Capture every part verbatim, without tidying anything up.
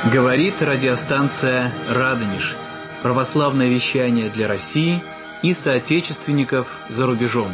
Говорит радиостанция «Радонеж». Православное вещание для России и соотечественников за рубежом.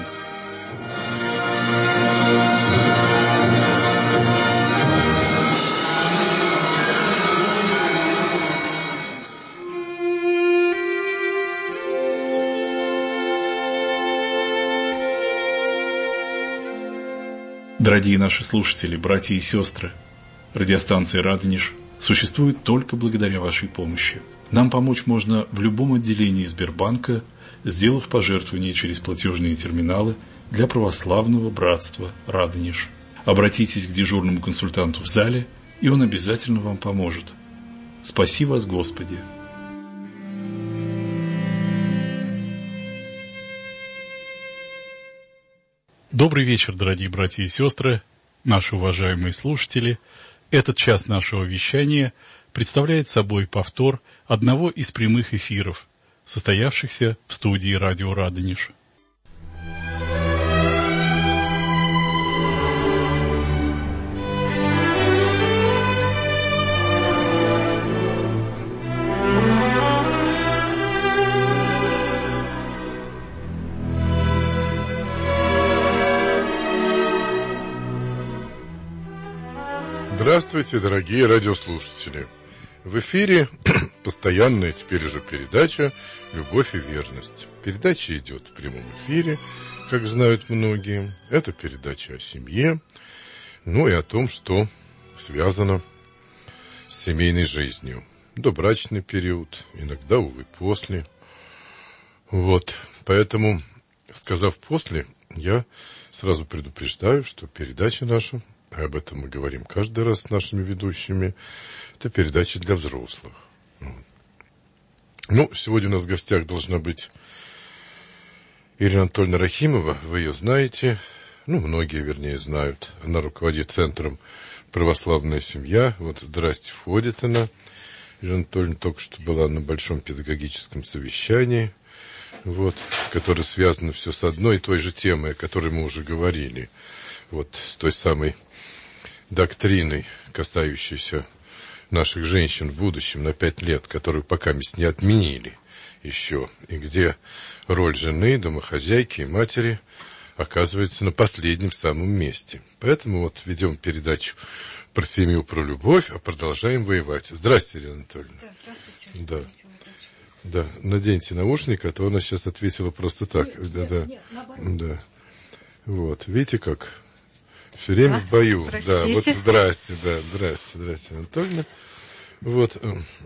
Дорогие наши слушатели, братья и сестры, радиостанция «Радонеж» существует только благодаря вашей помощи. Нам помочь можно в любом отделении Сбербанка, сделав пожертвование через платежные терминалы для православного братства «Радонеж». Обратитесь к дежурному консультанту в зале, и он обязательно вам поможет. Спаси вас, Господи! Добрый вечер, дорогие братья и сестры, наши уважаемые слушатели. Этот час нашего вещания представляет собой повтор одного из прямых эфиров, состоявшихся в студии радио «Радонеж». Здравствуйте, дорогие радиослушатели! В эфире постоянная теперь уже передача «Любовь и верность». Передача идет в прямом эфире, как знают многие. Это передача о семье, ну и о том, что связано с семейной жизнью. Добрачный период, иногда, увы, после. Вот, поэтому, сказав «после», я сразу предупреждаю, что передача наша, об этом мы говорим каждый раз с нашими ведущими, это передача для взрослых. Ну, сегодня у нас в гостях должна быть Ирина Анатольевна Рахимова, вы ее знаете, ну, многие, вернее, знают. Она руководит Центром «Православная семья». Вот, здрасте, входит она. Ирина Анатольевна только что была на большом педагогическом совещании, вот, которое связано все с одной и той же темой, о которой мы уже говорили. Вот, с той самой доктриной, касающейся наших женщин в будущем на пять лет, которую пока не отменили еще, и где роль жены, домохозяйки и матери оказывается на последнем самом месте. Поэтому вот ведем передачу про семью, про любовь, а продолжаем воевать. Здравствуйте, Ирина Анатольевна. Да, здравствуйте. Да. Да, наденьте наушник, а то она сейчас ответила просто так. Нет, да, нет, да. нет, наоборот. Да. Вот, видите как? Все время а, в бою. простите. Да, вот здрасте, да, здрасте, здрасте, Анатольевна. Вот.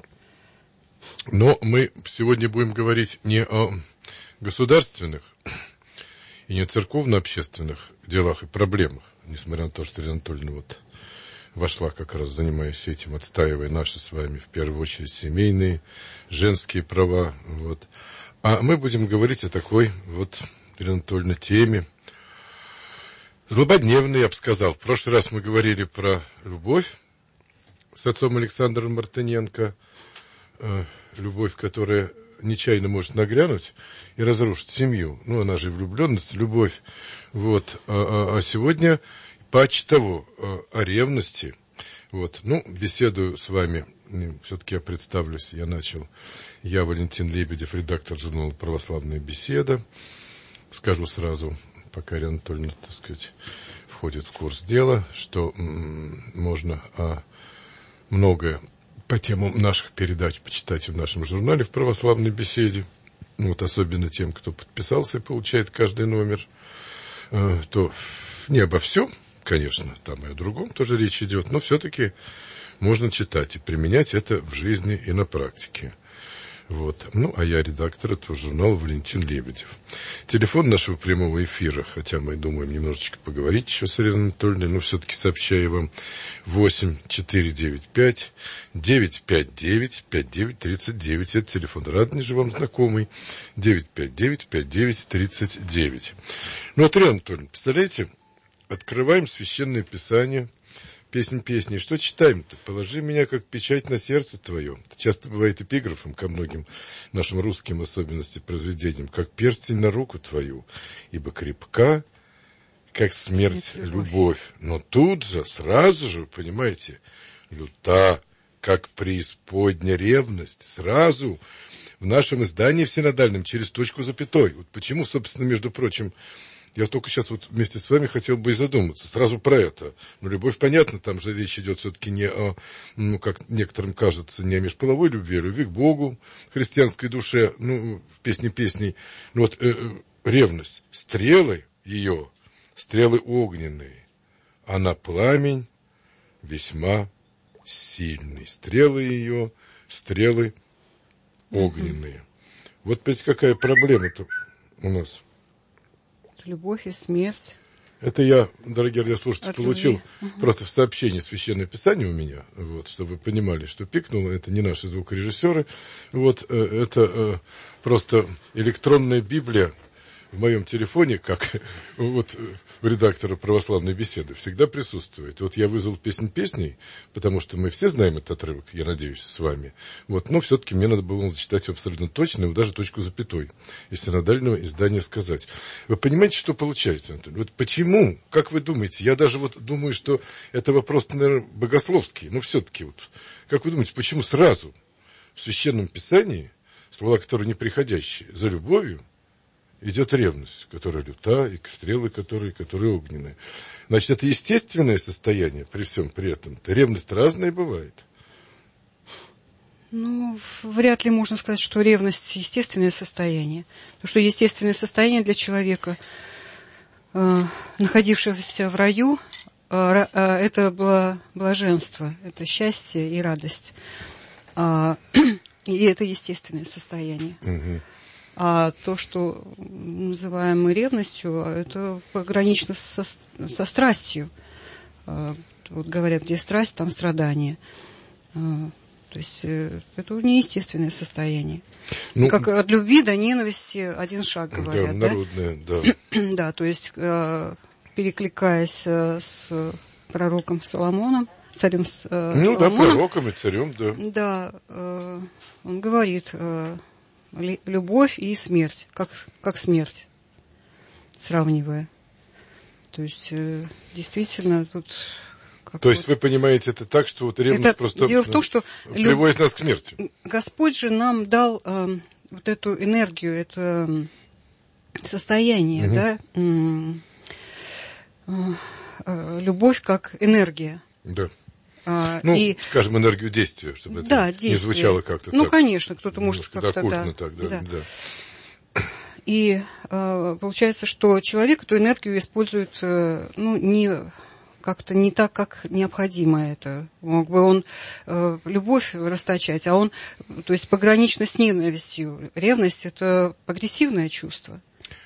Но мы сегодня будем говорить не о государственных и не о церковно-общественных делах и проблемах, несмотря на то, что Ирина Анатольевна вот вошла как раз, занимаясь этим, отстаивая наши с вами, в первую очередь, семейные, женские права. Вот. А мы будем говорить о такой вот, Ирина Анатольевна, теме, злободневный, я бы сказал. В прошлый раз мы говорили про любовь с отцом Александром Мартыненко. Э, любовь, которая нечаянно может нагрянуть и разрушить семью. Ну, она же влюбленность, любовь. Вот. А, а, а сегодня паче того, о ревности. Вот. Ну, беседую с вами. Все-таки я представлюсь. Я начал. Я Валентин Лебедев, редактор журнала «Православная беседа». Скажу сразу, пока Ирина Анатольевна, так сказать, входит в курс дела, что м- можно а, многое по темам наших передач почитать в нашем журнале в «Православной беседе». Вот, особенно тем, кто подписался и получает каждый номер. Э, то не обо всем, конечно, там и о другом тоже речь идет, но все-таки можно читать и применять это в жизни и на практике. Вот. Ну, а я редактор этого журнала Валентин Лебедев. Телефон нашего прямого эфира, хотя мы думаем немножечко поговорить еще с Ириной Анатольевной, но все-таки сообщаю вам восемь четыре девять пять девять пять девять пять девять тридцать девять. Это телефон Радонежа вам знакомый. девять пять девять пять девять тридцать девять. Ну, вот, Ирина Анатольевна, представляете, открываем Священное Писание, песнь песни. Что читаем-то? Положи меня, как печать на сердце твое. Это часто бывает эпиграфом ко многим нашим русским, особенности, произведениям. Как перстень на руку твою, ибо крепка, как смерть, любовь. любовь. Но тут же, сразу же, понимаете, люта, как преисподня ревность, сразу в нашем издании в синодальном через точку запятой. Вот почему, собственно, между прочим, я только сейчас вот вместе с вами хотел бы и задуматься сразу про это. Ну, любовь, понятно, там же речь идет все-таки не о, ну, как некоторым кажется, не о межполовой любви, а любви к Богу, христианской душе, ну, в песне песней. Ну, вот э, ревность, стрелы ее, стрелы огненные, а на пламень весьма сильный. Стрелы ее, стрелы огненные. Mm-hmm. Вот, понимаете, какая проблема-то у нас. Любовь и смерть. Это я, дорогие радиослушатели, От получил угу. просто в сообщении Священное Писание у меня, вот, чтобы вы понимали, что пикнуло, это не наши звукорежиссеры, вот, это просто электронная Библия в моем телефоне, как вот у редактора православной беседы, всегда присутствует. Вот я вызвал «Песнь песней», потому что мы все знаем этот отрывок, я надеюсь, с вами. Вот, но все-таки мне надо было зачитать его абсолютно точно, и даже точку запятой, из синодального издания сказать. Вы понимаете, что получается, Анатолий? Вот почему, как вы думаете, я даже вот думаю, что это вопрос, наверное, богословский, но все-таки вот, как вы думаете, почему сразу в Священном Писании слова, которые неприходящие, за любовью, идет ревность, которая люта, и стрелы, которые, которые огненные. Значит, это естественное состояние при всем при этом. Ревность разная бывает. Ну, вряд ли можно сказать, что ревность – естественное состояние. Потому что естественное состояние для человека, э, находившегося в раю, э, э, это было блаженство, это счастье и радость. А, и это естественное состояние. Угу. А то, что называем мы ревностью, это погранично со, со страстью. Вот говорят, где страсть, там страдание. То есть это неестественное состояние. Ну, как от любви до ненависти один шаг, говорят. Да, народное, да. Да, да, то есть перекликаясь с пророком Соломоном, царем Соломоном. Ну да, пророком и царем, да. Да, он говорит... любовь и смерть, как, как смерть, сравнивая. То есть, э, действительно, тут... Как То вот... есть, вы понимаете это так, что вот ревность это просто дело в том, что приводит люб... нас к смерти. Господь же нам дал э, вот эту энергию, это состояние, угу. да, э, э, любовь как энергия. Да. А, ну, и, скажем, энергию действия, чтобы да, это действие. не звучало как-то ну, так. Ну, конечно, кто-то может как-то... оккультно да, так, да, да. да. И э, получается, что человек эту энергию использует, э, ну, не, как-то не так, как необходимо это. Мог бы он э, любовь расточать, а он, то есть, погранично с ненавистью. Ревность – это агрессивное чувство.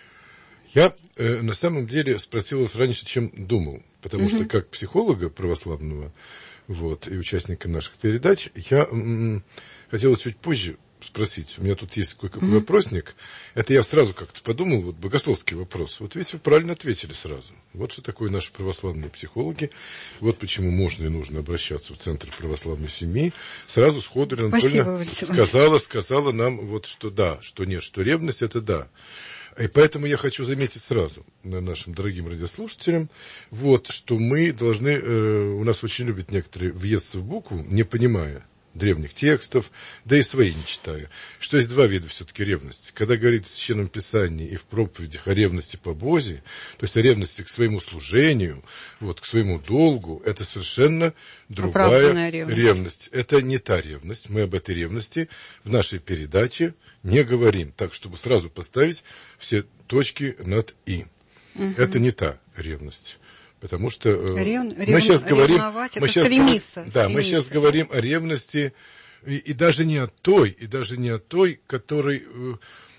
Я э, на самом деле спросил вас раньше, чем думал, потому mm-hmm. что как психолога православного, вот, и участника наших передач, я м- хотел чуть позже спросить. У меня тут есть кое-какой mm-hmm. вопросник. Это я сразу как-то подумал, вот богословский вопрос. Вот видите, вы правильно ответили сразу. Вот что такое наши православные психологи. Вот почему можно и нужно обращаться в Центр православной семьи. Сразу сходу Анатольевна сказала, сказала нам, вот, что да, что нет, что ревность – это да. И поэтому я хочу заметить сразу нашим дорогим радиослушателям, вот, что мы должны, э, у нас очень любят некоторые въесться в букву, не понимая древних текстов, да и свои не читая, что есть два вида все-таки ревности. Когда говорит в Священном Писании и в проповедях о ревности по Бозе, то есть о ревности к своему служению, вот, к своему долгу, это совершенно другая ревность. ревность. Это не та ревность. Мы об этой ревности в нашей передаче не говорим, так, чтобы сразу поставить все точки над «и». Угу. Это не та ревность. Потому что Рев, мы рев, сейчас говорим, мы сейчас, стремиться, да, стремиться. мы сейчас говорим о ревности, и, и даже не о той, и даже не о той, которой э,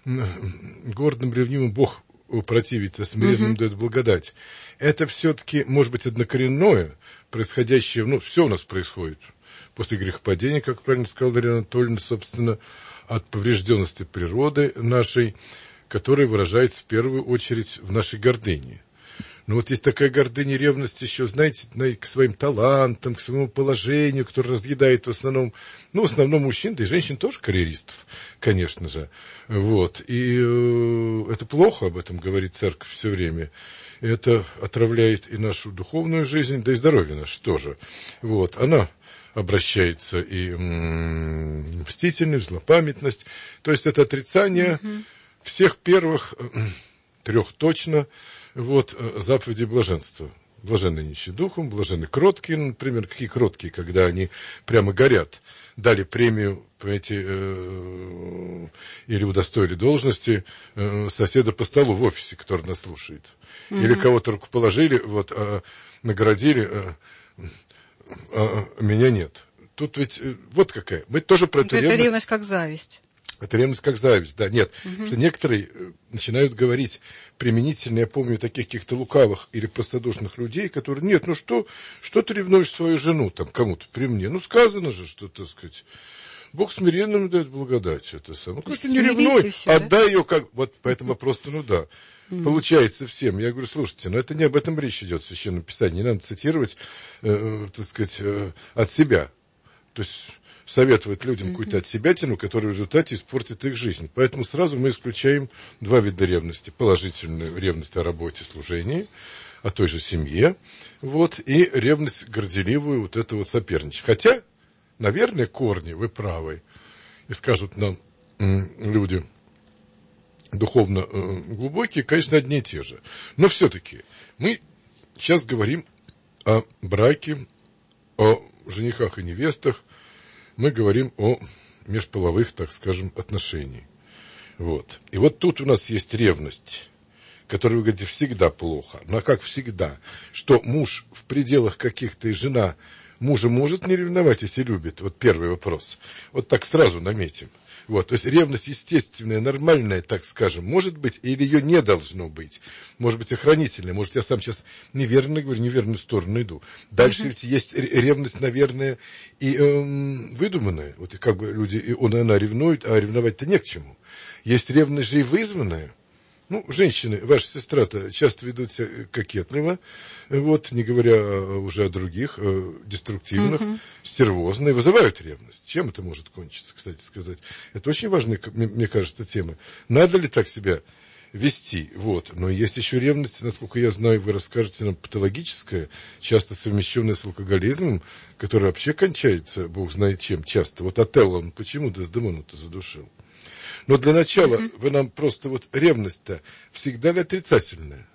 гордым ревнивым Бог противится, смиренным угу. дает благодать. Это все-таки, может быть, однокоренное, происходящее, ну, все у нас происходит после грехопадения, как правильно сказала Дарья Анатольевна, собственно, от поврежденности природы нашей, которая выражается в первую очередь в нашей гордыне. Но вот есть такая гордыня, ревность еще, знаете, к своим талантам, к своему положению, которое разъедает в основном, ну, в основном мужчин, да и женщин тоже карьеристов, конечно же. Вот. И э, это плохо, об этом говорит церковь все время. Это отравляет и нашу духовную жизнь, да и здоровье наше тоже. Вот. Она обращается и м- мстительность, злопамятность. То есть это отрицание mm-hmm. всех первых, трех точно, вот, заповедей блаженства. Блаженны нищие духом, блаженны кроткие, например, какие кроткие, когда они прямо горят. Дали премию, понимаете, э, или удостоили должности э, соседа по столу в офисе, который нас слушает. Mm-hmm. Или кого-то рукоположили, вот, э, наградили, э, э, меня нет. Тут ведь э, вот какая. Мы тоже про эту это ревность... ревность как зависть. Это ревность как зависть, да, нет. Угу. Потому что некоторые начинают говорить применительно, я помню, таких каких-то лукавых или простодушных людей, которые, нет, ну что, что ты ревнуешь свою жену там кому-то при мне? Ну сказано же, что, так сказать, Бог смиренным дает благодать. Это самое. Ну, если не ревнуй, все, отдай да? ее как... Вот поэтому просто, ну да, угу. получается всем. Я говорю, слушайте, ну это не об этом речь идет в Священном Писании. Не надо цитировать, э, так сказать, э, от себя. То есть... советовать людям mm-hmm. какую-то отсебятину, которая в результате испортит их жизнь. Поэтому сразу мы исключаем два вида ревности. Положительную ревность о работе, служении, о той же семье, вот, и ревность горделивую, вот это вот соперничество. Хотя, наверное, корни, вы правы, и скажут нам м, люди духовно э, глубокие, конечно, одни и те же. Но все-таки мы сейчас говорим о браке, о женихах и невестах, мы говорим о межполовых, так скажем, отношениях. Вот. И вот тут у нас есть ревность, которая, вы говорите, всегда плохо. Но как всегда? Что муж в пределах каких-то и жена мужа может не ревновать, если любит? Вот первый вопрос. Вот так сразу наметим. Вот, то есть ревность естественная, нормальная, так скажем, может быть, или ее не должно быть. Может быть, охранительная. Может, я сам сейчас неверно говорю, неверную сторону иду. Дальше uh-huh. ведь есть ревность, наверное, и э, выдуманная. Вот и как бы люди, и он и она ревнуют, а ревновать-то не к чему. Есть ревность же и вызванная. Ну, женщины, ваша сестра-то часто ведут себя кокетливо, вот, не говоря уже о других, э, деструктивных, uh-huh. стервозные, вызывают ревность. Чем это может кончиться, кстати сказать? Это очень важная, мне кажется, тема. Надо ли так себя вести? Вот. Но есть еще ревность, насколько я знаю, вы расскажете нам, патологическая, часто совмещенная с алкоголизмом, которая вообще кончается, бог знает чем, часто. Вот Отелло, он почему Дездемону-то задушил? Но для начала mm-hmm. вы нам просто вот ревность-то всегда ли отрицательная?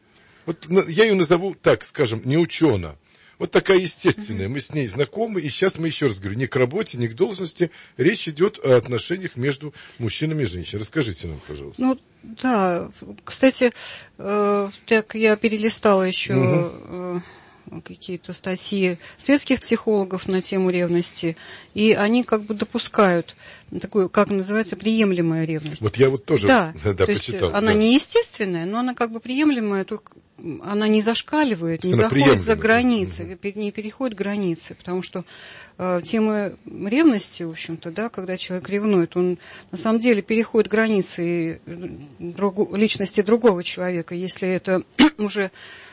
Вот я ее назову так, скажем, не учена. Вот такая естественная. Mm-hmm. Мы с ней знакомы, и сейчас мы еще раз говорю, ни к работе, ни к должности. Речь идет о отношениях между мужчинами и женщинами. Расскажите нам, пожалуйста. Ну, да. Кстати, э, так я перелистала еще... Mm-hmm. э, какие-то статьи светских психологов на тему ревности, и они как бы допускают такую, как называется, приемлемая ревность. Вот я вот тоже да, да, то почитал. Есть она да. не естественная, но она как бы приемлемая, только она не зашкаливает, не заходит за границы, угу. не переходит границы, потому что э, тема ревности, в общем-то, да, когда человек ревнует, он на самом деле переходит границы другу, личности другого человека, если это уже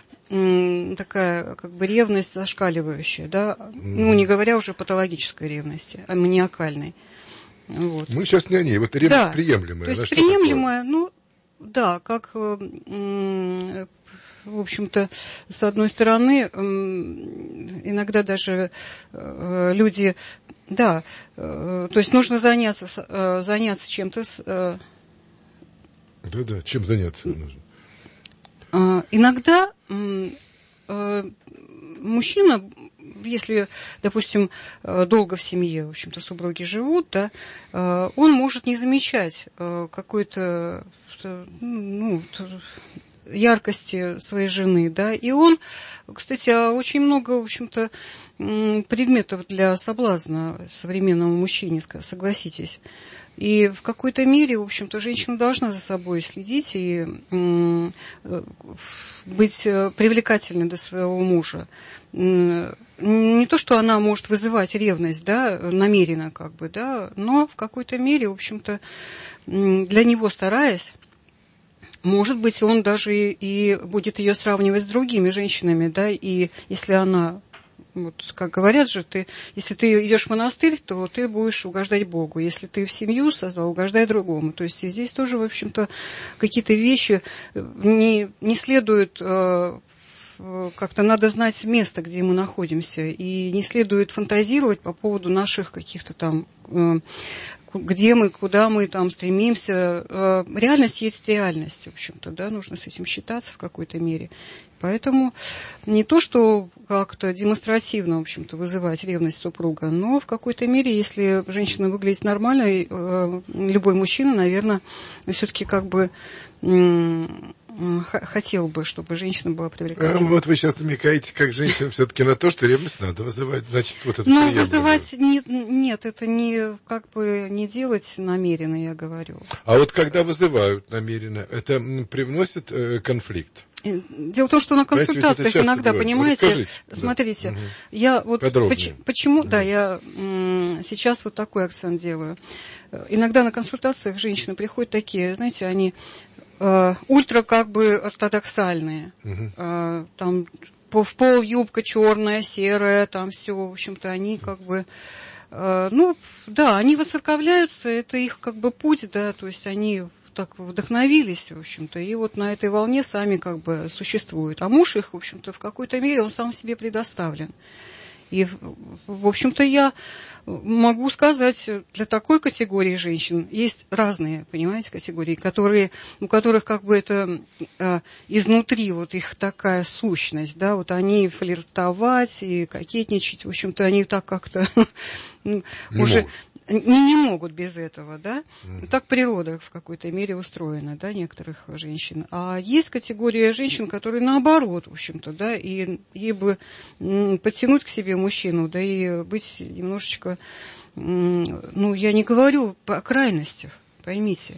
такая как бы ревность зашкаливающая, да, mm. ну не говоря уже о патологической ревности, а маниакальной. Вот. Мы сейчас не о ней, вот ревность да. приемлемая. То есть приемлемая, ну да, как в общем-то, с одной стороны, иногда даже люди, да, то есть нужно заняться, заняться чем-то. Да-да, чем заняться нужно? Иногда мужчина, если, допустим, долго в семье, в общем-то, супруги живут, да, он может не замечать какой-то, ну, яркости своей жены, да, и он, кстати, очень много, в общем-то, предметов для соблазна современному мужчине, согласитесь. И в какой-то мере, в общем-то, женщина должна за собой следить и м, быть привлекательной для своего мужа. Не то, что она может вызывать ревность, да, намеренно, как бы, да, но в какой-то мере, в общем-то, для него стараясь, может быть, он даже и, и будет ее сравнивать с другими женщинами, да, и если она... Вот, как говорят же, ты, если ты идешь в монастырь, то ты будешь угождать Богу. Если ты в семью создал, угождай другому. То есть и здесь тоже, в общем-то, какие-то вещи не, не следует э, как-то надо знать место, где мы находимся, и не следует фантазировать по поводу наших каких-то там, где мы, куда мы там стремимся. Реальность есть реальность, в общем-то, да, нужно с этим считаться в какой-то мере. Поэтому не то, что как-то демонстративно, в общем-то, вызывать ревность супруга, но в какой-то мере, если женщина выглядит нормально, любой мужчина, наверное, все-таки как бы хотел бы, чтобы женщина была привлекательной. А, вот вы сейчас намекаете, как женщина, все-таки на то, что ревность надо вызывать, значит, вот это Ну, вызывать не, нет, это не как бы не делать намеренно, я говорю. А вот когда вызывают намеренно, это привносит э, конфликт? Дело в том, что на консультациях знаете, иногда, бывает. Понимаете, смотрите, да. я вот поч, почему, да, я м, сейчас вот такой акцент делаю. Иногда на консультациях женщины приходят такие, знаете, они э, ультра как бы ортодоксальные, угу. э, там в пол юбка черная, серая, там все, в общем-то, они как бы, э, ну, да, они воцерковляются, это их как бы путь, да, то есть они так вдохновились, в общем-то, и вот на этой волне сами как бы существуют. А муж их, в общем-то, в какой-то мере он сам себе предоставлен. И, в общем-то, я могу сказать, для такой категории женщин есть разные, понимаете, категории, которые, у которых как бы это э, изнутри вот их такая сущность, да, вот они флиртовать и кокетничать, в общем-то, они так как-то уже... Не, не могут без этого, да? Mm. Так природа в какой-то мере устроена, да, некоторых женщин. А есть категория женщин, которые наоборот, в общем-то, да, и ей бы подтянуть к себе мужчину, да, и быть немножечко, ну, я не говорю о крайностях, поймите.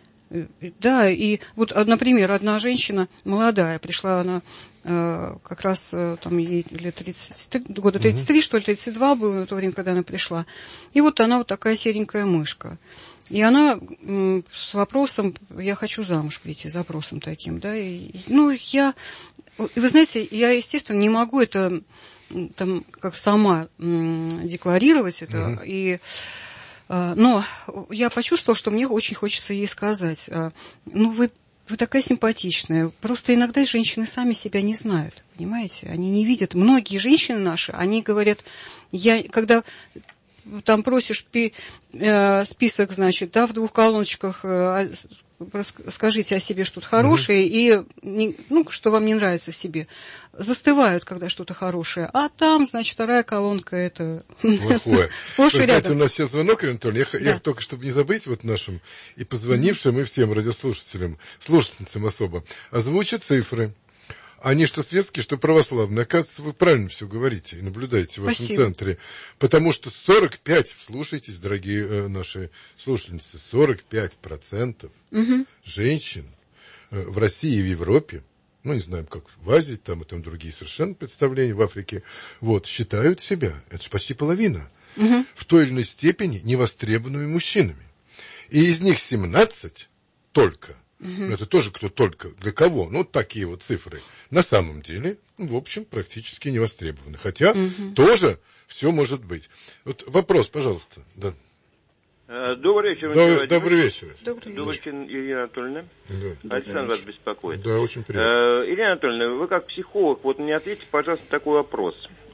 Да, и вот, например, одна женщина молодая, пришла она э, как раз э, там ей лет тридцать, года тридцать три, uh-huh. что ли, тридцать два было в то время, когда она пришла. И вот она вот такая серенькая мышка. И она э, с вопросом, я хочу замуж прийти, с запросом таким, да, и, ну, я, вы знаете, я, естественно, не могу это там как сама э, декларировать это, uh-huh. и... Но я почувствовала, что мне очень хочется ей сказать, ну, вы, вы такая симпатичная, просто иногда женщины сами себя не знают, понимаете, они не видят, многие женщины наши, они говорят, я, когда там просишь пи, э, список, значит, да, в двух колоночках, э, скажите о себе что-то хорошее, mm-hmm. и, не, ну, что вам не нравится в себе, застывают, когда что-то хорошее, а там, значит, вторая колонка, это сплошь и рядом. У нас сейчас звонок, Анатолий, я, да. я только, чтобы не забыть вот нашим и позвонившим, mm-hmm. и всем радиослушателям, слушательницам особо, озвучат цифры. Они что светские, что православные. Оказывается, вы правильно все говорите и наблюдаете в вашем Спасибо. Центре. Потому что сорок пять, слушайтесь, дорогие э, наши слушательницы, сорок пять процентов угу. женщин э, в России и в Европе, ну, не знаем, как в Азии, там и там другие совершенно представления, в Африке, вот, считают себя, это же почти половина, угу. в той или иной степени невостребованными мужчинами. И из них семнадцать только. Uh-huh. Это тоже кто только, для кого, ну, такие вот цифры. На самом деле, в общем, практически не востребованы. Хотя uh-huh. тоже все может быть. Вот вопрос, пожалуйста. Да. Добрый вечер. Добрый, добрый вечер. Добрый вечер, Ирина Анатольевна. Да. Александр вас беспокоит. Да, очень приятно. Ирина Анатольевна, вы как психолог, вот мне ответьте, пожалуйста, такой вопрос.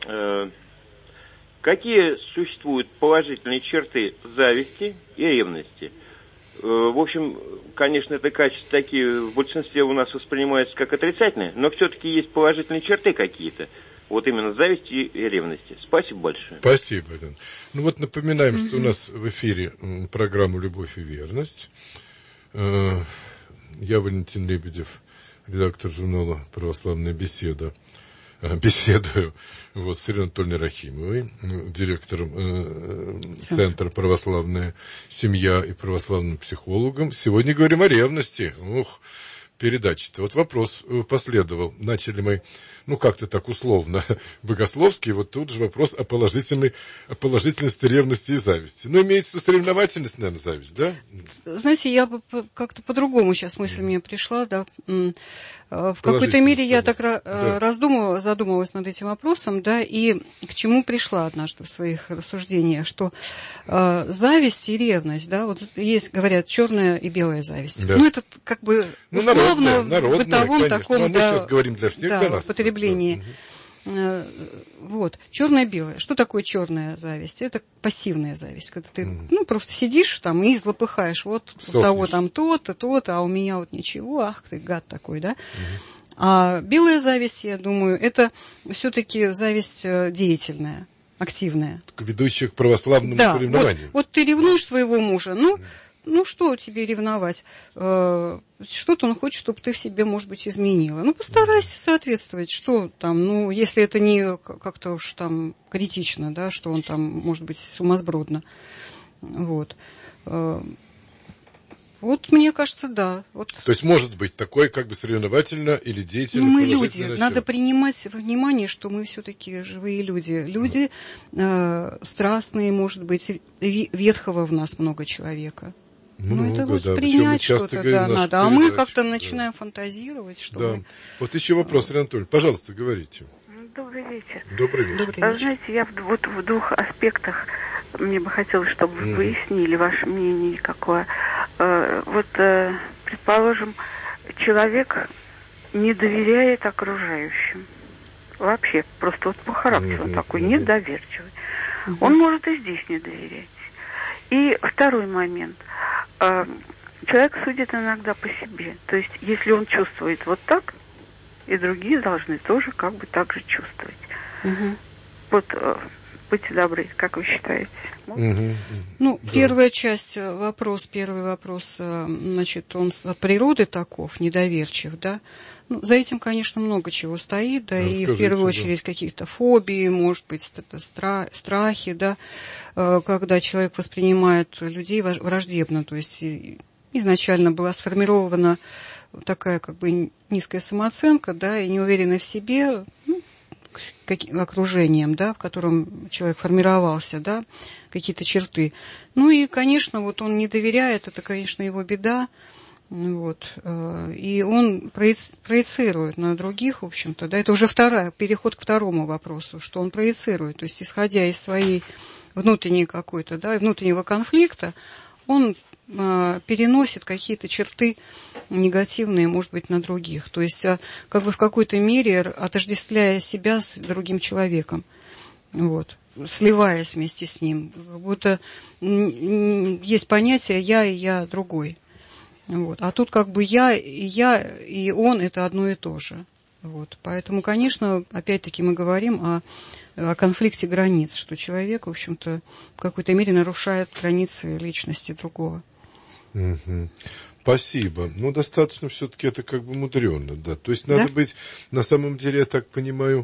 Какие существуют положительные черты зависти и ревности? В общем, конечно, это качества такие в большинстве у нас воспринимаются как отрицательные, но все-таки есть положительные черты какие-то. Вот именно зависти и ревности. Спасибо большое. Спасибо, Дэн. Ну вот напоминаем, mm-hmm. что у нас в эфире программа «Любовь и верность». Я Валентин Лебедев, редактор журнала «Православная беседа». Беседую вот, с Ириной Анатольевной Рахимовой, директором э, Центра «Православная семья» и православным психологом. Сегодня говорим о ревности. Ух, передача-то. Вот вопрос последовал. Начали мы, ну, как-то так условно, богословский. Вот тут же вопрос о положительной, о положительности ревности и зависти. Ну, имеется в виду соревновательность, наверное, зависть, да? Знаете, я бы как-то по-другому сейчас мысль мне пришла, да. В какой-то мере я так да. раздумывала, задумывалась над этим вопросом, да, и к чему пришла однажды в своих рассуждениях, что э, зависть и ревность, да, вот есть, говорят, черная и белая зависть. Да. Ну, это как бы ну, условно народная, в бытовом таком, мы да, сейчас говорим для всех, да, для нас, употреблении. Да. Вот, черное-белое. Что такое черная зависть? Это пассивная зависть, когда ты, mm. ну, просто сидишь там и злопыхаешь, вот Сохнешь. У того там то-то, то-то, а у меня вот ничего, ах ты гад такой, да? Mm-hmm. А белая зависть, я думаю, это все-таки зависть деятельная, активная. Ведущая к православному да, соревнованию. Вот, вот ты ревнуешь своего мужа, ну, mm. ну, что тебе ревновать? Что-то он хочет, чтобы ты в себе, может быть, изменила. Ну, постарайся соответствовать. Что там, ну, если это не как-то уж там критично, да, что он там, может быть, сумасбродно. Вот. Вот, мне кажется, да. Вот. То есть, может быть, такое как бы соревновательно или деятельно. Ну, мы люди. Надо принимать во внимание, что мы все-таки живые люди. Люди э, страстные, может быть, ветхого в нас много человека. Много, ну, это вот да. принять что-то, да, надо. А мы как-то начинаем да. фантазировать, что да. мы... Вот еще вопрос, Ирина Анатольевна. Пожалуйста, говорите. Добрый вечер. Добрый вечер. Добрый вечер. Знаете, я в, вот в двух аспектах, мне бы хотелось, чтобы вы mm. выяснили ваше мнение какое. Э, вот, э, предположим, человек не доверяет окружающим. Вообще, просто вот по характеру mm-hmm. такой, недоверчивый. Mm-hmm. Он может и здесь не доверять. И второй момент. Человек судит иногда по себе. То есть, если он чувствует вот так, и другие должны тоже как бы так же чувствовать. Угу. Вот, будьте добры, как вы считаете? Угу. Ну, да. Первая часть, вопрос, первый вопрос, значит, он от природы таков, недоверчив, да? Ну, за этим, конечно, много чего стоит, да, и в первую очередь да. какие-то фобии, может быть, стра- страхи, да, когда человек воспринимает людей враждебно, то есть изначально была сформирована такая как бы низкая самооценка, да, и неуверенность в себе, ну, каким, окружением, да, в котором человек формировался, да, какие-то черты. Ну и, конечно, вот он не доверяет, это, конечно, его беда. Вот, и он проецирует на других, в общем-то, да, это уже вторая, переход к второму вопросу, что он проецирует, то есть, исходя из своей внутренней какой-то, да, внутреннего конфликта, он а, переносит какие-то черты негативные, может быть, на других, то есть, а, как бы в какой-то мере отождествляя себя с другим человеком, вот, сливаясь вместе с ним, как будто есть понятие «я» и «я» другой. Вот. А тут как бы я, и я, и он – это одно и то же. Вот. Поэтому, конечно, опять-таки мы говорим о, о конфликте границ, что человек, в общем-то, в какой-то мере нарушает границы личности другого. Угу. Спасибо. Ну, достаточно все-таки это как бы мудрено, да. То есть надо да? быть, на самом деле, я так понимаю,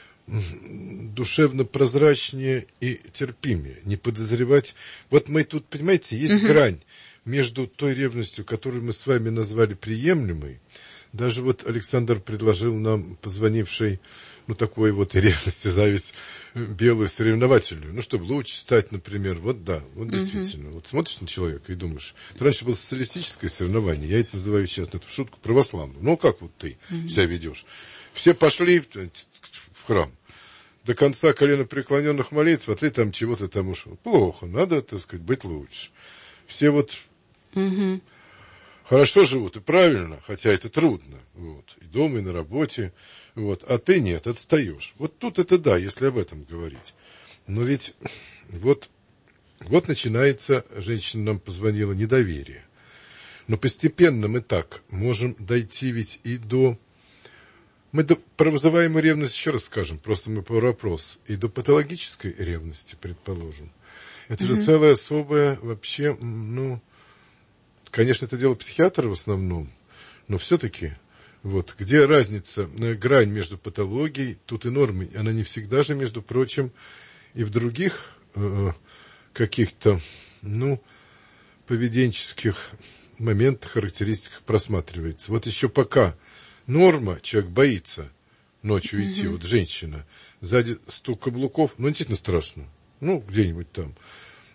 душевно прозрачнее и терпимее, не подозревать. Вот мы тут, понимаете, есть угу. грань между той ревностью, которую мы с вами назвали приемлемой. Даже вот Александр предложил нам, позвонивший, ну, такой вот ревность и зависть белую соревновательную. Ну, чтобы лучше стать, например. Вот да, вот действительно. Uh-huh. Вот смотришь на человека и думаешь, это раньше было социалистическое соревнование, я это называю сейчас, на эту шутку, православную. Ну, как вот ты uh-huh. себя ведешь? Все пошли в храм. До конца коленопреклоненных молитв, а ты там чего-то там ушел. Плохо, надо, так сказать, быть лучше. Все вот угу. хорошо живут и правильно, хотя это трудно. Вот. И дома, и на работе. Вот. А ты нет, отстаешь. Вот тут это да, если об этом говорить. Но ведь вот, вот начинается, женщина нам позвонила, недоверие. Но постепенно мы так можем дойти ведь и до... Мы до, про вызываемую ревность еще раз скажем, просто мы по вопрос. И до патологической ревности, предположим. Это mm-hmm. же целая особая вообще, ну, конечно, это дело психиатра в основном, но все-таки, вот, где разница, грань между патологией, тут и нормой, она не всегда же, между прочим, и в других э, каких-то, ну, поведенческих моментах, характеристиках просматривается. Вот еще пока норма, человек боится ночью mm-hmm. идти, вот женщина, сзади стук каблуков, ну, действительно страшно. Ну, где-нибудь там.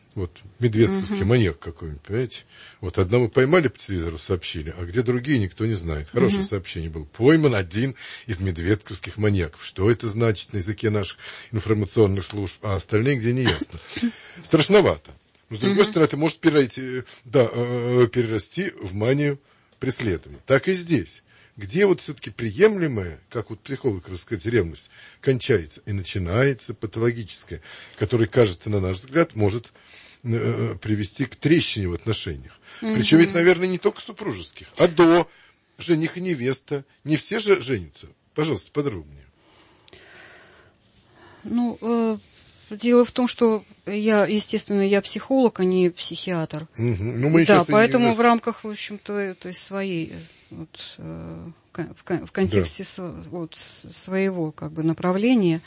Вот медведковский угу. маньяк какой-нибудь, понимаете? Вот одного поймали по телевизору, сообщили, а где другие, никто не знает. Хорошее угу. сообщение было. Пойман один из медведковских маньяков. Что это значит на языке наших информационных служб, а остальные где не ясно. Страшновато. Но, с другой угу. стороны, это может перерасти, да, перерасти в манию преследования. Так и здесь. Где вот все-таки приемлемая, как вот психолог рассказать, ревность кончается и начинается патологическая, которая, кажется, на наш взгляд, может э, привести к трещине в отношениях. Mm-hmm. Причем ведь, наверное, не только супружеских, а до жених и невеста. Не все же женятся. Пожалуйста, подробнее. Ну, э, дело в том, что я, естественно, я психолог, а не психиатр. Mm-hmm. Ну, мы да, поэтому немножко... в рамках, в общем-то, то есть своей... Вот, э, в, в контексте да. с, вот, своего как бы, направления.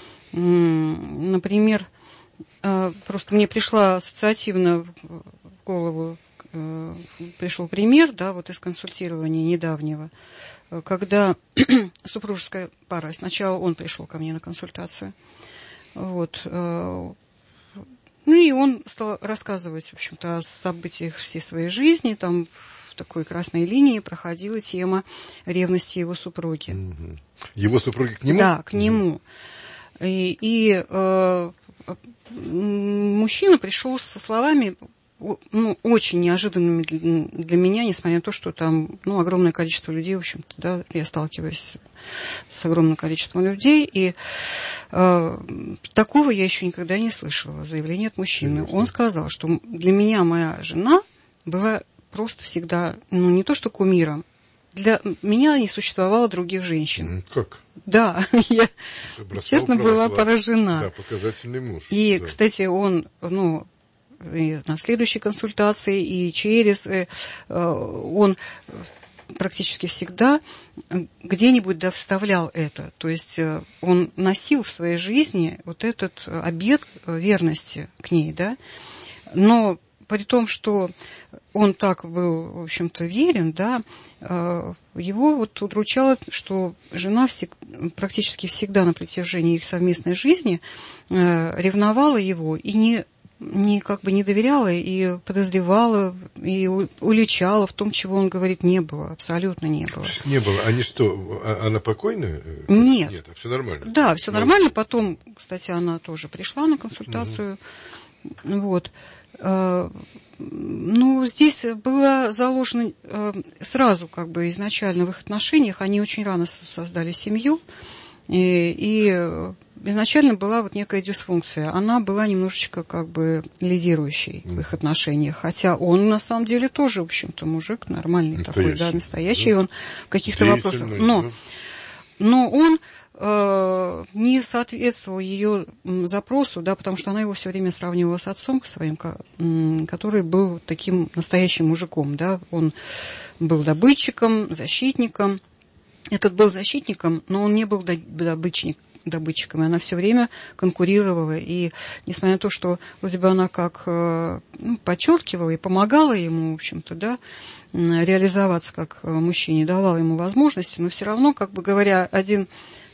М-м, например, э, просто мне пришла ассоциативно в голову, э, пришел пример, да, вот из консультирования недавнего, когда супружеская пара, сначала он пришел ко мне на консультацию, вот, э, ну и он стал рассказывать, в общем-то, о событиях всей своей жизни, там, в такой красной линии проходила тема ревности его супруги. Угу. Его супруги к нему? Да, к нему. Угу. И, и э, мужчина пришел со словами, ну, очень неожиданными для меня, несмотря на то, что там, ну, огромное количество людей, в общем-то, да, я сталкиваюсь с огромным количеством людей, и э, такого я еще никогда не слышала, заявление от мужчины. Конечно. Он сказал, что для меня моя жена была просто всегда, ну, не то что кумиром, для меня не существовало других женщин. Как? Да, я, честно, была поражена. Да, показательный муж. И, да. кстати, он, ну, и на следующей консультации, и через, э, он практически всегда где-нибудь да, вставлял это. То есть он носил в своей жизни вот этот обет верности к ней, да, но при том, что он так был, в общем-то, верен, да, его вот удручало, что жена всег, практически всегда на протяжении их совместной жизни ревновала его и не, не, как бы не доверяла, и подозревала, и уличала в том, чего он говорит, не было, абсолютно не было. Не было. Они что, она покойная? Нет. Нет, все нормально. Да, все нормально. Потом, кстати, она тоже пришла на консультацию. Угу. Вот. Ну, здесь было заложено сразу, как бы, изначально в их отношениях. Они очень рано создали семью, и, и изначально была вот некая дисфункция. Она была немножечко, как бы, лидирующей в их отношениях. Хотя он, на самом деле, тоже, в общем-то, мужик нормальный настоящий, такой, да, настоящий. Да. Он в каких-то вопросах... Но, но он... не соответствовал ее запросу, да, потому что она его все время сравнивала с отцом своим, который был таким настоящим мужиком, да, он был добытчиком, защитником. Этот был защитником, но он не был добытчик, добытчиком, и она все время конкурировала, и несмотря на то, что вроде бы она как, ну, подчеркивала и помогала ему, в общем-то, да, реализоваться как мужчине, давала ему возможности, но все равно, как бы говоря, один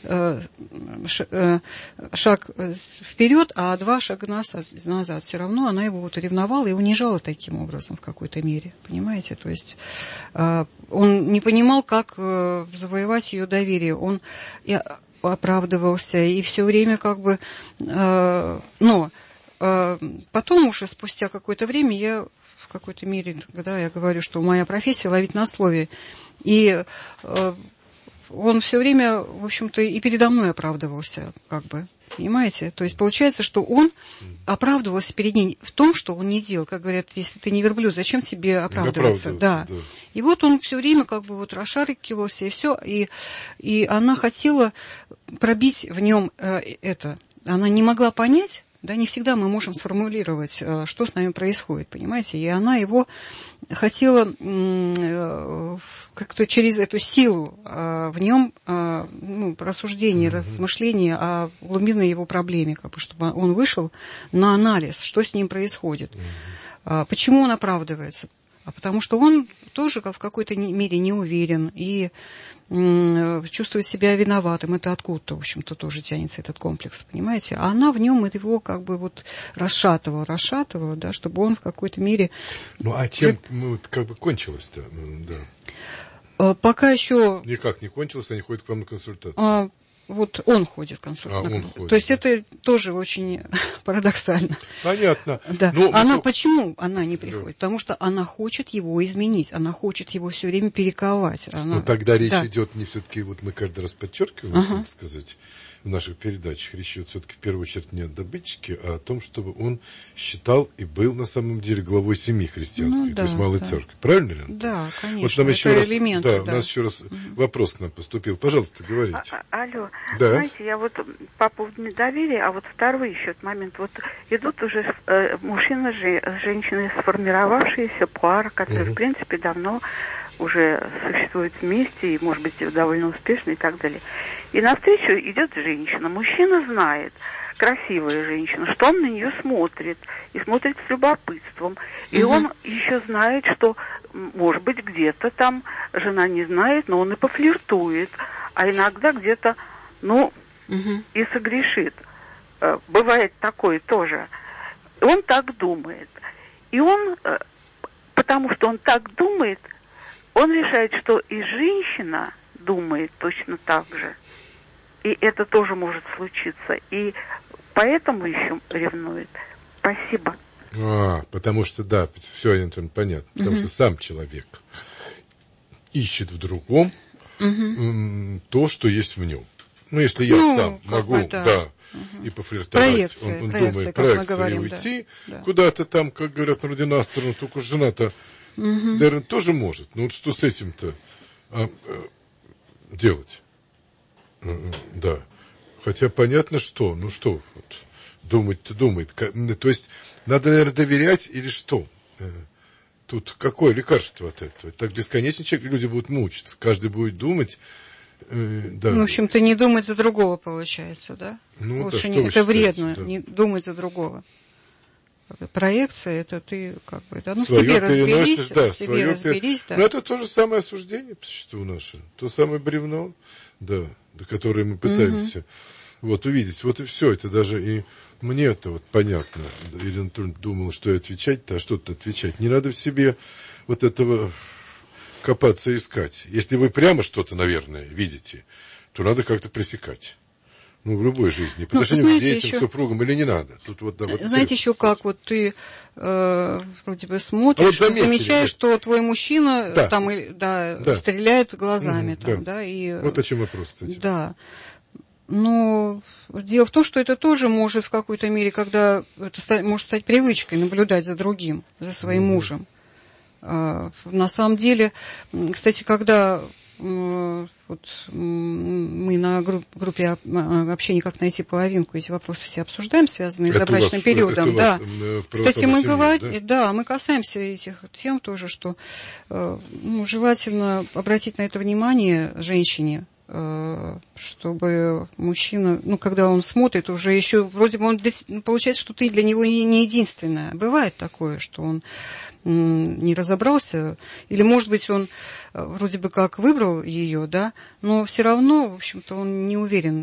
шаг вперед, а два шага назад. Все равно она его вот ревновала и унижала таким образом в какой-то мере. Понимаете? То есть он не понимал, как завоевать ее доверие. Он оправдывался и все время как бы... Но потом уже спустя какое-то время я в какой-то мере, когда я говорю, что моя профессия ловить на слове. И он все время, в общем-то, и передо мной оправдывался, как бы, понимаете? То есть получается, что он оправдывался перед ней в том, что он не делал. Как говорят, если ты не верблюд, зачем тебе оправдываться? Да. да. И вот он все время как бы вот расшаркивался, и все. И, и она хотела пробить в нем э, это. Она не могла понять, да, не всегда мы можем сформулировать, что с нами происходит, понимаете? И она его хотела как-то через эту силу в нем, ну, рассуждение, размышление о глубинной его проблеме, как бы, чтобы он вышел на анализ, что с ним происходит. Почему он оправдывается? а потому что он тоже в какой-то мере не уверен и м- чувствует себя виноватым. Это откуда-то, в общем-то, тоже тянется этот комплекс, понимаете? А она в нем его как бы вот расшатывала, расшатывала, да, чтобы он в какой-то мере... Ну, а чем ну, вот, как бы кончилось-то? Да. Пока еще... Никак не кончилось, они ходят к вам на консультацию. А, вот он ходит в консультацию. А, он ходит, То есть да. это тоже очень парадоксально. Понятно. Да. Ну, она ну, почему она не приходит? Да. Потому что она хочет его изменить, она хочет его все время перековать. Она... Но тогда речь да. идет не все-таки, вот мы каждый раз подчеркиваем, ага. так сказать, в наших передачах, речь идет все-таки в первую очередь не о добытчике, а о том, чтобы он считал и был на самом деле главой семьи христианской, ну, да, то есть малой да. церкви. Правильно, Лена? Да, конечно. Вот нам это еще раз, элементы, да, да. у нас еще раз угу. вопрос к нам поступил. Пожалуйста, говорите. А, а, алло. Да. Знаете, я вот по поводу недоверия, а вот второй еще момент. Вот идут уже э, мужчина с женщиной, сформировавшиеся пара, которые, угу. в принципе, давно уже существуют вместе, и, может быть, довольно успешно и так далее. И навстречу идет женщина. Мужчина знает, красивая женщина, что он на нее смотрит, и смотрит с любопытством. И угу. он еще знает, что, может быть, где-то там жена не знает, но он и пофлиртует, а иногда где-то, ну, угу. и согрешит. Бывает такое тоже. Он так думает. И он, потому что он так думает, он решает, что и женщина думает точно так же. И это тоже может случиться. И поэтому еще ревнует. Спасибо. А, потому что, да, все, Антон, понятно. Потому угу. что сам человек ищет в другом угу. то, что есть в нем. Ну, если я ну, сам могу, бы, да, да угу. и пофлиртовать, проекция, он, он проекция, думает, как проекция, мы говорим, и уйти да. куда-то там, как говорят, вроде на сторону, только жена-то, угу. наверное, тоже может. Но вот что с этим-то а, а, делать? А, да. Хотя понятно, что, ну что, вот, думать-то думает. То есть, надо, наверное, доверять или что? Тут какое лекарство от этого? Так бесконечно человек, люди будут мучиться, каждый будет думать. Э, да. Ну, в общем-то, не думать за другого, получается, да? Ну, лучше да, не, это вредно, да. не думать за другого. Проекция, это ты как бы, да, ну, свое в себе разберись, да, в себе разберись, да. Ну, это то же самое осуждение по существу наше, то самое бревно, да, до которого мы пытаемся угу. вот увидеть. Вот и все, это даже и мне это вот понятно. Ирина думала, что отвечать-то, а что-то отвечать. Не надо в себе вот этого копаться и искать. Если вы прямо что-то, наверное, видите, то надо как-то пресекать. Ну, в любой жизни. По отношению ну, к детям, еще... к супругам, или не надо? Тут вот, да, вот знаете, еще кстати. Как, вот ты э, вроде бы смотришь, а вот заметили, замечаешь, нет? Что твой мужчина да. там да, да. стреляет глазами. Mm, там, да. Да, и, вот о чем вопрос, кстати. Да. Но дело в том, что это тоже может в какой-то мере, когда это ста- может стать привычкой наблюдать за другим, за своим mm-hmm. мужем. А, на самом деле, кстати, когда вот мы на группе общения «Как найти половинку» эти вопросы все обсуждаем, связанные это с брачным вас, периодом. Да. Кстати, мы говорим, да? да, мы касаемся этих тем тоже, что ну, желательно обратить на это внимание женщине, чтобы мужчина, ну, когда он смотрит, уже еще вроде бы он получается, что ты для него не единственная. Бывает такое, что он не разобрался, или, может быть, он вроде бы как выбрал ее, да, но все равно, в общем-то, он не уверен,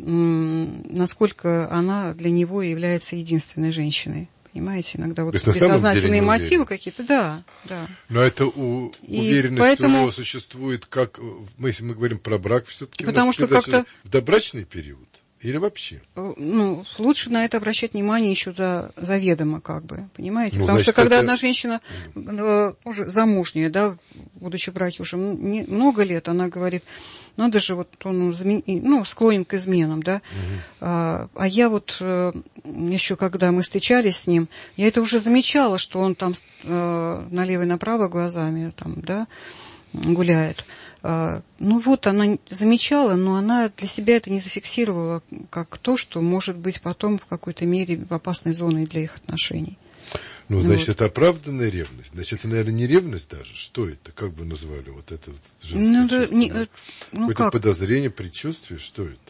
насколько она для него является единственной женщиной. Понимаете, иногда вот бессознательные мотивы какие-то, да, да. Но это у, уверенность поэтому... у него существует, как мы, если мы говорим про брак, все-таки потому что как-то в добрачный период. Или вообще? Ну, лучше на это обращать внимание еще за, заведомо, как бы, понимаете? Ну, потому значит, что когда это... одна женщина, э, уже замужняя, да, будучи в браке уже не, много лет, она говорит, надо же, вот он ну, склонен к изменам, да, угу. а, а я вот э, еще когда мы встречались с ним, я это уже замечала, что он там э, налево и направо глазами там, да, гуляет. Ну вот, она замечала, но она для себя это не зафиксировала как то, что может быть потом в какой-то мере опасной зоной для их отношений. Ну, значит, вот. Это оправданная ревность. Значит, это, наверное, не ревность даже. Что это? Как бы назвали вот это вот женское ну, чувство? Не, ну, какое-то как? Подозрение, предчувствие? Что это?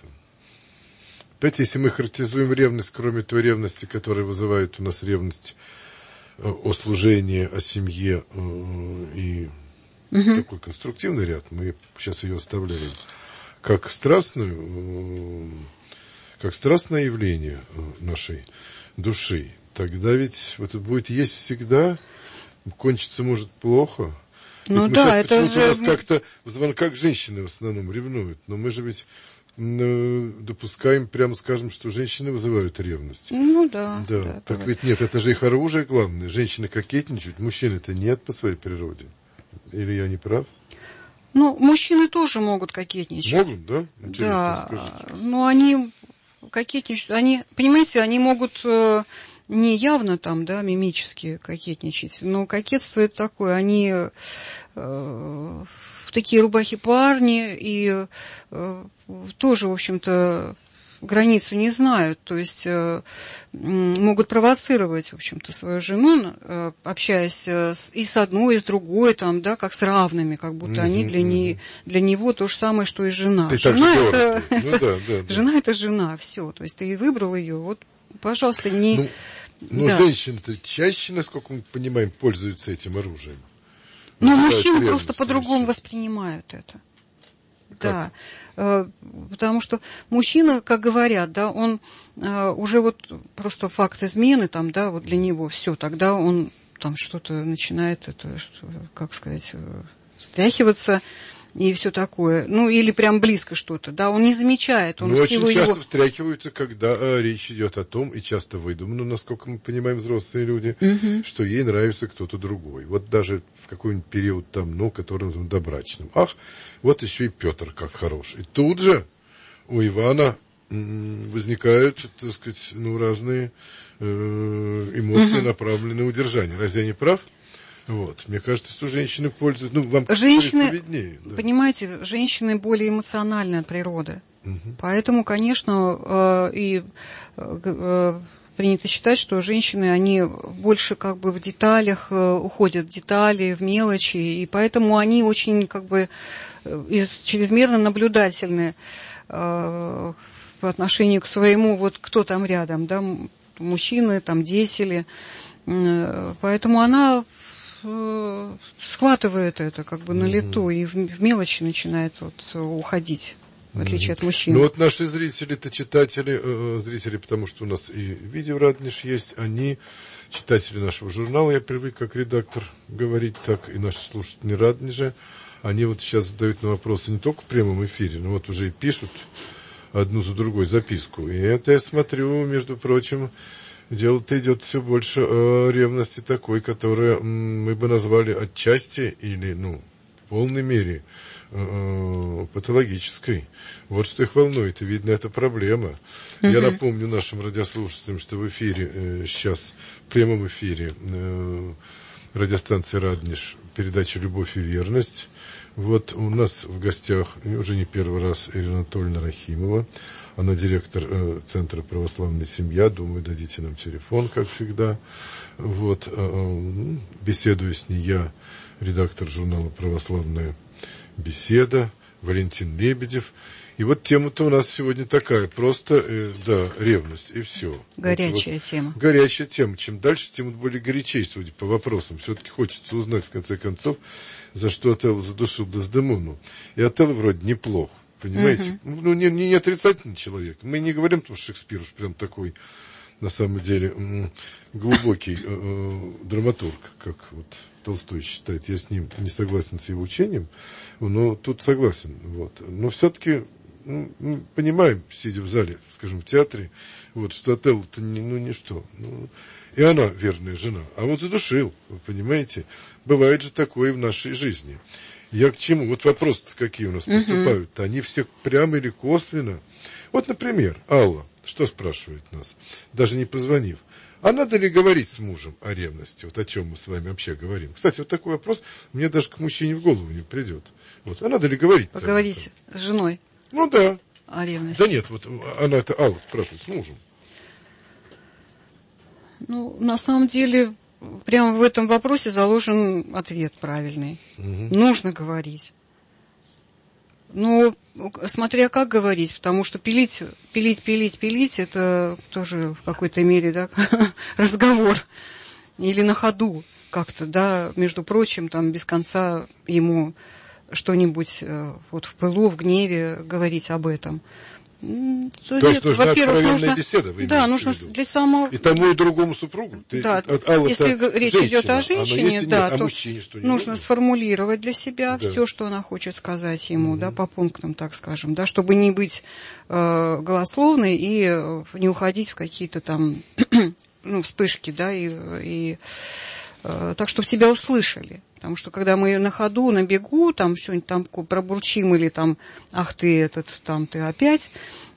Опять, если мы характеризуем ревность, кроме той ревности, которая вызывает у нас ревность о служении, о семье и угу. такой конструктивный ряд, мы сейчас ее оставляем, как страстную, как страстное явление нашей души, тогда ведь вот это будет есть всегда, кончиться может плохо. Ну ведь да, мы это сейчас же... у нас как-то в звонках женщины в основном ревнуют, но мы же ведь допускаем, прямо скажем, что женщины вызывают ревность. Ну да. Да. да так ведь нет, это же их оружие главное. Женщины кокетничают, мужчины-то нет по своей природе. Или я не прав? Ну, мужчины тоже могут кокетничать. Могут, да? Интересно, да. расскажите. Но они кокетничают, они, понимаете, они могут э, не явно там, да, мимически кокетничать, но кокетство это такое, они э, в такие рубахи парни и э, тоже, в общем-то, границу не знают, то есть э, могут провоцировать, в общем-то, свою жену, э, общаясь с, и с одной, и с другой, там, да, как с равными, как будто mm-hmm, они для, mm-hmm. не, для него то же самое, что и жена. Ты жена так это, ну, это, да, да, да. жена это жена, все, то есть ты выбрал ее, вот, пожалуйста, не... Ну, но да. женщины-то чаще, насколько мы понимаем, пользуются этим оружием. Но мужчины просто по-другому мужчин. воспринимают это. Как? Да, потому что мужчина, как говорят, да, он уже вот просто факт измены, там, да, вот для него все, тогда он там что-то начинает, это, как сказать, встряхиваться и все такое, ну или прям близко что-то, да, он не замечает, он ну, в силу очень часто его... встряхиваются, когда а, речь идет о том, и часто выдумано, насколько мы понимаем, взрослые люди, угу. что ей нравится кто-то другой. Вот даже в какой-нибудь период там, ну, который добрачным. Ах, вот еще и Петр как хорош. И тут же у Ивана м- возникают, так сказать, ну, разные э- эмоции, угу. направленные на удержание. Разве я не прав? Вот. Мне кажется, что женщины пользуются... Ну, вам женщины, виднее, да. Понимаете, женщины более эмоциональны от природы. Угу. Поэтому, конечно, э, и э, принято считать, что женщины, они больше как бы в деталях, э, уходят в детали, в мелочи, и поэтому они очень как бы из, чрезмерно наблюдательны э, по отношению к своему, вот кто там рядом, да, мужчины, там дети ли. Э, поэтому она... схватывает это как бы на лету mm-hmm. и в, в мелочи начинает вот уходить, в отличие mm-hmm. от мужчин. Ну вот наши зрители-то, читатели, э, зрители, потому что у нас и видео Радонеж есть, они, читатели нашего журнала, я привык как редактор говорить так, и наши слушатели Радонежа, они вот сейчас задают на вопросы не только в прямом эфире, но вот уже и пишут одну за другой записку. И это я смотрю, между прочим, дело-то идет все больше о ревности такой, которая мы бы назвали отчасти или, ну, в полной мере э, патологической. Вот что их волнует, и видно, это проблема. Mm-hmm. Я напомню нашим радиослушателям, что в эфире э, сейчас, в прямом эфире э, радиостанции «Радонеж» передача «Любовь и верность». Вот у нас в гостях уже не первый раз Ирина Анатольевна Рахимова. Она директор э, Центра «Православная семья». Думаю, дадите нам телефон, как всегда. Вот, э, беседую с ней я, редактор журнала «Православная беседа», Валентин Лебедев. И вот тема-то у нас сегодня такая, просто, э, да, ревность, и все. Горячая вот, тема. Горячая тема. Чем дальше, тем более горячей, судя по вопросам. Все-таки хочется узнать, в конце концов, за что Отелло задушил Дездемону. И Отелло вроде неплох. Понимаете? Uh-huh. Ну, не, не отрицательный человек. Мы не говорим, что Шекспир уж прям такой, на самом деле, глубокий э, э, драматург, как вот Толстой считает. Я с ним не согласен с его учением, но тут согласен. Вот. Но все-таки ну, мы понимаем, сидя в зале, скажем, в театре, вот, что Отелло-то не, ну, ничто. Ну, и она верная жена. А вот задушил, вы понимаете? Бывает же такое в нашей жизни. Я к чему? Вот вопросы какие у нас uh-huh. поступают. Они все прямо или косвенно. Вот, например, Алла, что спрашивает нас, даже не позвонив. А надо ли говорить с мужем о ревности? Вот о чем мы с вами вообще говорим. Кстати, вот такой вопрос мне даже к мужчине в голову не придет. Вот. А надо ли говорить? Поговорить с женой? Ну да. О ревности? Да нет, вот она это Алла спрашивает с мужем. Ну, на самом деле... Прямо в этом вопросе заложен ответ правильный. Угу. Нужно говорить. Ну, смотря как говорить, потому что пилить, пилить, пилить, пилить, это тоже в какой-то мере, да, разговор. или на ходу как-то, да, между прочим, там без конца ему что-нибудь вот в пылу, в гневе говорить об этом. То, То есть нужна откровенная нужно, беседа, вы да, нужно для самого... И тому, и другому супругу. Ты, да, Алла, если речь женщина, идет о женщине, да, нет, то мужчине, что нужно нужно? сформулировать для себя да. все, что она хочет сказать ему, угу. да, по пунктам, так скажем, да, чтобы не быть э, голословной и э, не уходить в какие-то там ну, вспышки, да, и, и э, так, чтобы тебя услышали. Потому что когда мы на ходу, на бегу, там что-нибудь там пробурчим или там, ах ты этот, там ты опять,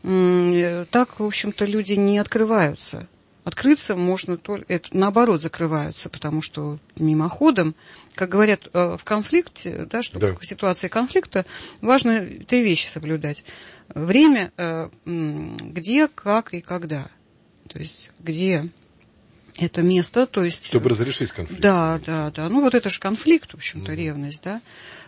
так, в общем-то, люди не открываются. Открыться можно только, это, наоборот, закрываются, потому что мимоходом, как говорят в конфликте, да, что да. в ситуации конфликта важно три вещи соблюдать. Время, где, как и когда. То есть, где... это место, то есть... Чтобы разрешить конфликт. Да, да, да. Ну, вот это же конфликт, в общем-то, mm-hmm. ревность, да.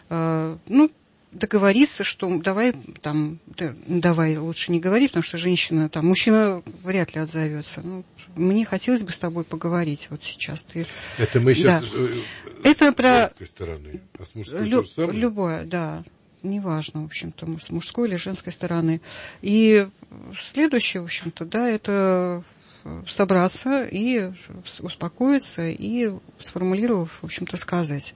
А, ну, договориться, что давай там... Да, давай лучше не говори, потому что женщина там... Мужчина вряд ли отзовется. Ну, мне хотелось бы с тобой поговорить вот сейчас. Ты... Это мы сейчас... Да. Это с про... женской стороны, а с мужской Лю... то же самое? Любое, да. Неважно, в общем-то, с мужской или женской стороны. И следующее, в общем-то, да, это... собраться и успокоиться и, сформулировав, в общем-то, сказать.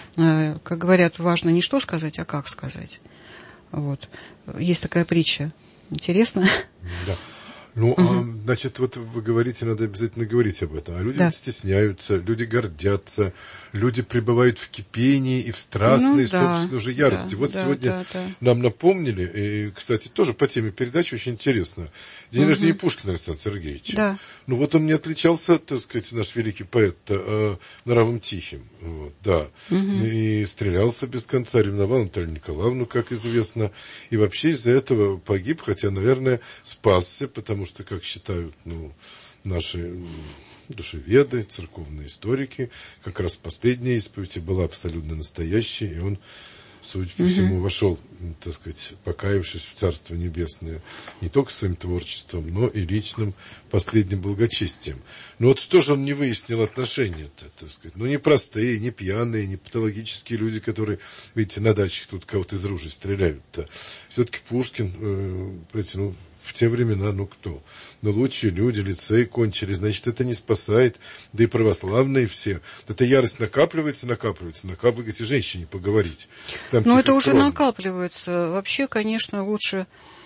Как говорят, важно не что сказать, а как сказать. Вот. Есть такая притча. Интересно? Да. Ну, угу. а, значит, вот вы говорите, надо обязательно говорить об этом. А люди да. стесняются, люди гордятся, люди пребывают в кипении и в страстной, ну, да, собственно, уже ярости. Да, вот да, сегодня да, да. нам напомнили, и, кстати, тоже по теме передачи очень интересно. День угу. рождения Пушкина Александра Сергеевича. Да. Ну, вот он не отличался, так сказать, наш великий поэт, э, нравом тихим. Вот, да. Угу. И стрелялся без конца, ревновал Наталью Николаевну, как известно. И вообще из-за этого погиб, хотя, наверное, спасся, потому что, как считают, ну, наши душеведы, церковные историки, как раз последняя исповедь была абсолютно настоящей, и он, судя по всему, mm-hmm. вошел, так сказать, покаявшись в Царство Небесное, не только своим творчеством, но и личным последним благочестием. Но вот что же он не выяснил отношения-то, так сказать? Ну, не простые, не пьяные, не патологические люди, которые, видите, на дачах тут кого-то из ружей стреляют-то. Все-таки Пушкин, э, эти, ну, в те времена, ну кто? Ну, лучшие люди, лицеи кончили, значит, это не спасает. Да и православные все. Эта ярость накапливается, накапливается, накапливается, и женщине поговорить. Там ну, это уже накапливается. Вообще, конечно, лучше...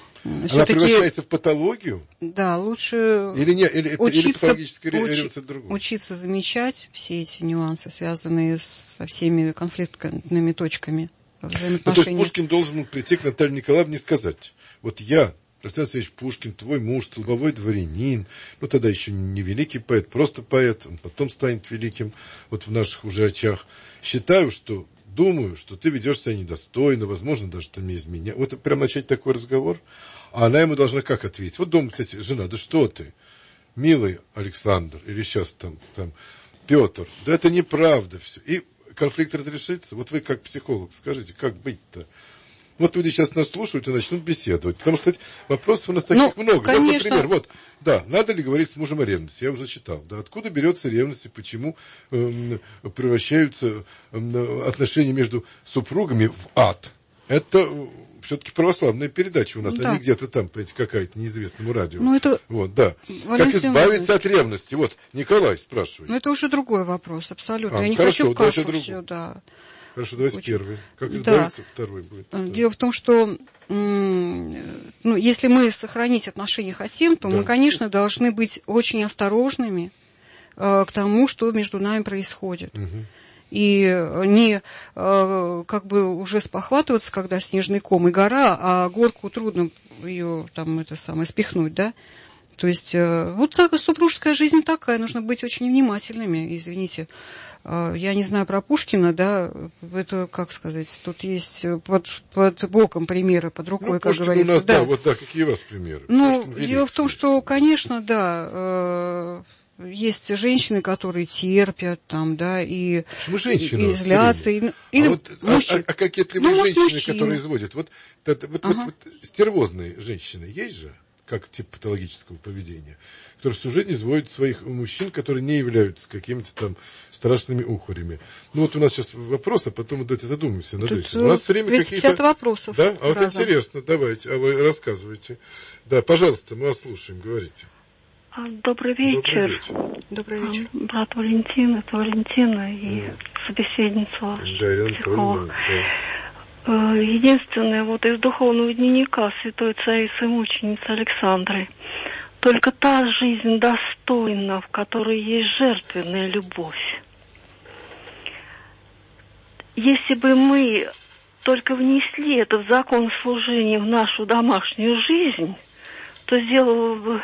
Она превращается в патологию? Да, лучше или не, или, учиться, или патологическая революция учи, другого? Учиться замечать все эти нюансы, связанные со всеми конфликтными точками взаимоотношений. Ну, то есть Пушкин должен прийти к Наталье Николаевне и сказать, вот я... Александр Алексеевич Пушкин, твой муж, столбовой дворянин, ну тогда еще не великий поэт, просто поэт, он потом станет великим, вот в наших уже очах. Считаю, что, думаю, что ты ведешь себя недостойно, возможно, даже ты мне изменяешь. Вот прям начать такой разговор, а она ему должна как ответить? Вот дома, кстати, жена, да что ты, милый Александр, или сейчас там, там Петр, да это неправда все. И конфликт разрешится. Вот вы как психолог скажите, как быть-то? Вот люди сейчас нас слушают и начнут беседовать. Потому что вопросов у нас таких ну, много. Конечно. Вот, например, вот, да, надо ли говорить с мужем о ревности? Я уже читал. Да, откуда берется ревность и почему э, превращаются э, отношения между супругами в ад? Это э, все-таки православная передача у нас, да. а не где-то там, понимаете, какая-то неизвестному радио. Ну, это... Вот, да. Валентин как избавиться от ревности? Вот, Николай спрашивает. Ну, это уже другой вопрос, абсолютно. А, Я не хорошо, хочу в кашу да, все, да. Хорошо, давайте Очень... первый. Как избавиться, да. второй будет. Дело да. в том, что ну, если мы сохранить отношения хотим, то да. мы, конечно, должны быть очень осторожными э, к тому, что между нами происходит. Угу. И не э, как бы уже спохватываться, когда снежный ком и гора, а горку трудно ее там это самое спихнуть, да? То есть э, вот так супружеская жизнь такая, нужно быть очень внимательными, извините. Я не знаю про Пушкина, да, это, как сказать, тут есть под, под боком примеры, под рукой, ну, как Пушкин говорится. У нас, да. да, вот да, какие у вас примеры? Ну, дело в том, что, конечно, да, э, есть женщины, которые терпят, там, да, и, Почему женщины, и злятся. И, или а, вот, а, а, а кокетливые ну, женщины, мужчины. Которые изводят, вот, вот, вот, ага. вот, вот стервозные женщины есть же? как тип патологического поведения, который всю жизнь изводит своих мужчин, которые не являются какими-то там страшными ухарями. Ну вот у нас сейчас вопрос, а потом вот давайте задумаемся над этим. У нас все время какие-то вопросов. Да? А вот разом. Интересно, давайте, а вы рассказывайте. Да, пожалуйста, мы вас слушаем, говорите. Добрый вечер. Добрый вечер. Брат Валентин, это Валентина и mm. собеседница, да, психолог. Да. Единственное, вот из духовного дневника святой царицы мученицы Александры. Только та жизнь достойна, в которой есть жертвенная любовь. Если бы мы только внесли это в закон служения в нашу домашнюю жизнь, то сделало бы...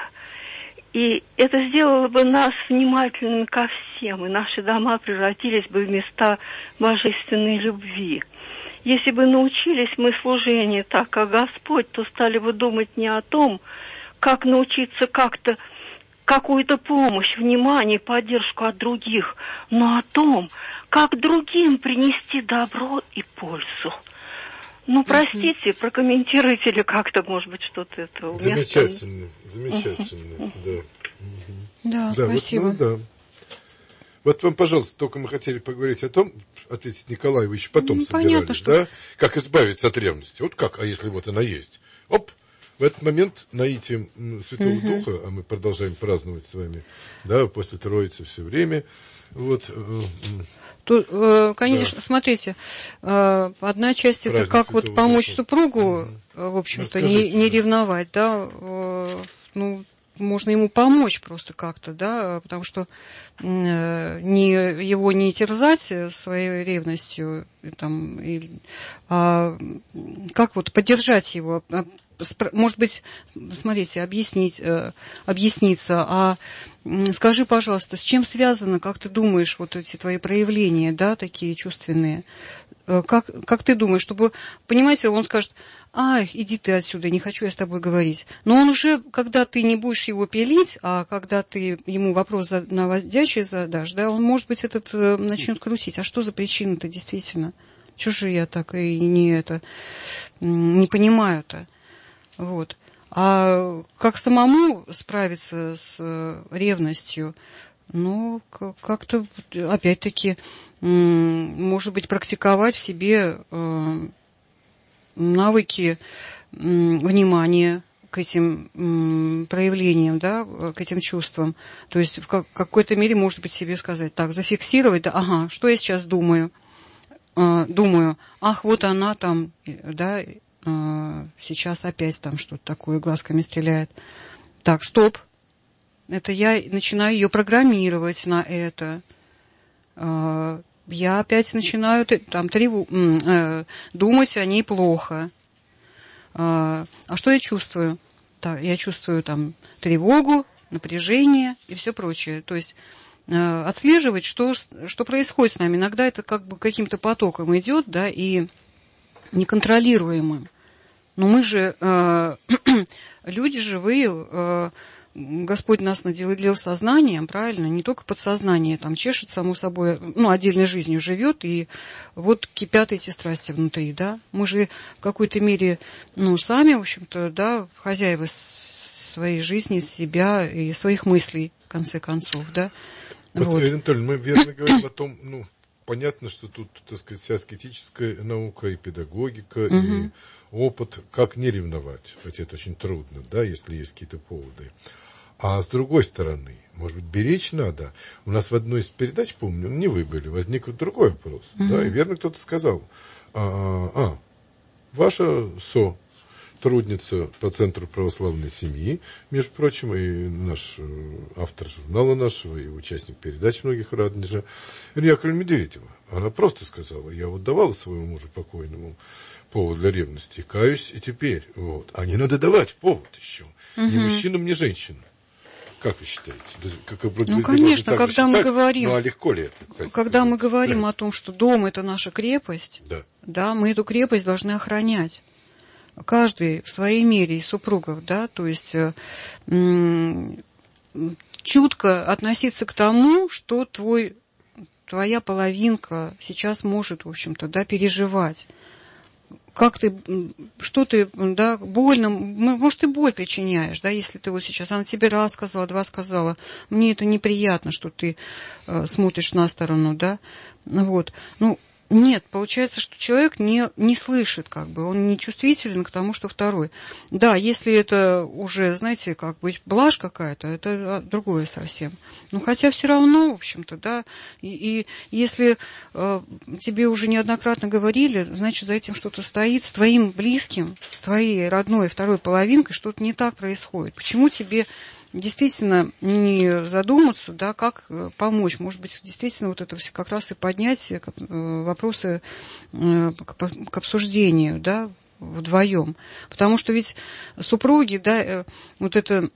И это сделало бы нас внимательными ко всем, и наши дома превратились бы в места божественной любви. Если бы научились мы служению так, как Господь, то стали бы думать не о том, как научиться как-то какую-то помощь, внимание, поддержку от других, но о том, как другим принести добро и пользу. Ну, простите, прокомментируйте ли как-то, может быть, что-то это уместно. Замечательно, замечательно, да. Да, да, спасибо. Вот, ну, да. Вот вам, пожалуйста, только мы хотели поговорить о том, ответить Николаю, вы еще потом ну, собирались, понятно, что... да? Как избавиться от ревности. Вот как, а если вот она есть? Оп! В этот момент наитием Святого угу. Духа, а мы продолжаем праздновать с вами, да, после Троицы все время, вот... Тут, э, конечно, да. смотрите, э, одна часть Праздник это как Святого вот помочь Духа. Супругу, угу. в общем-то, не, не ревновать, да, э, ну, можно ему помочь просто как-то, да, потому что э, не, его не терзать своей ревностью, там, и, а как вот поддержать его, может быть, смотрите, объяснить, э, объясниться, а скажи, пожалуйста, с чем связано, как ты думаешь, вот эти твои проявления, да, такие чувственные, как, как ты думаешь, чтобы, понимаете, он скажет, ай, иди ты отсюда, не хочу я с тобой говорить. Но он уже, когда ты не будешь его пилить, а когда ты ему вопрос наводящий задашь, да, он, может быть, этот начнет крутить. А что за причина-то действительно? Чего же я так и не это, не понимаю-то? Вот. А как самому справиться с ревностью? Ну, как-то, опять-таки, может быть, практиковать в себе навыки внимания к этим проявлениям, да, к этим чувствам. То есть в какой-то мере, может быть, себе сказать, так, зафиксировать, да, ага, что я сейчас думаю? Думаю, ах, вот она там, да, сейчас опять там что-то такое глазками стреляет. Так, стоп. Это я начинаю ее программировать на это. Я опять начинаю там треву, думать о ней плохо. А что я чувствую? Так, я чувствую там тревогу, напряжение и все прочее. То есть отслеживать, что, что происходит с нами. Иногда это как бы каким-то потоком идет, да, и неконтролируемым. Но мы же э, люди живые, э, Господь нас наделил сознанием, правильно, не только подсознание там чешет, само собой, ну, отдельной жизнью живет, и вот кипят эти страсти внутри, да. Мы же в какой-то мере, ну, сами, в общем-то, да, хозяева своей жизни, себя и своих мыслей, в конце концов, да. Вот, вот. Ирина Анатольевна, мы верно говорим о том, ну, понятно, что тут, так сказать, вся аскетическая наука и педагогика, угу. и опыт, как не ревновать. Хотя это очень трудно, да, если есть какие-то поводы. А с другой стороны, может быть, беречь надо. У нас в одной из передач, помню, не вы были, возник вот другой вопрос. Угу. Да, и верно кто-то сказал, а, а ваша СО, трудница по Центру православной семьи, между прочим, и наш автор журнала нашего, и участник передач многих Радонежа, Ирина Яковлевна Медведева. Она просто сказала, я вот давала своему мужу покойному повод для ревности, каюсь и теперь. Вот. А не надо давать повод еще. Угу. Ни мужчинам, ни женщинам. Как вы считаете? Как, ну, конечно, когда считать, мы говорим, ну, а легко ли это, кстати, когда сказать? мы говорим да. о том, что дом – это наша крепость, да. да, мы эту крепость должны охранять. Каждый в своей мере из супругов, да, то есть м- чутко относиться к тому, что твой, твоя половинка сейчас может, в общем-то, да, переживать. как ты, что ты, да, больно, может, ты боль причиняешь, да, если ты вот сейчас, она тебе раз сказала, два сказала, мне это неприятно, что ты э, смотришь на сторону, да, вот, ну, нет, получается, что человек не, не слышит, как бы, он не чувствителен к тому, что второй. Да, если это уже, знаете, как бы блажь какая-то, это другое совсем. Но хотя все равно, в общем-то, да, и, и если э, тебе уже неоднократно говорили, значит, за этим что-то стоит, с твоим близким, с твоей родной второй половинкой что-то не так происходит. Почему тебе действительно не задуматься, да, как помочь. Может быть, действительно вот это все как раз и поднять вопросы к обсуждению, да, вдвоем. Потому что ведь супруги, да, вот эта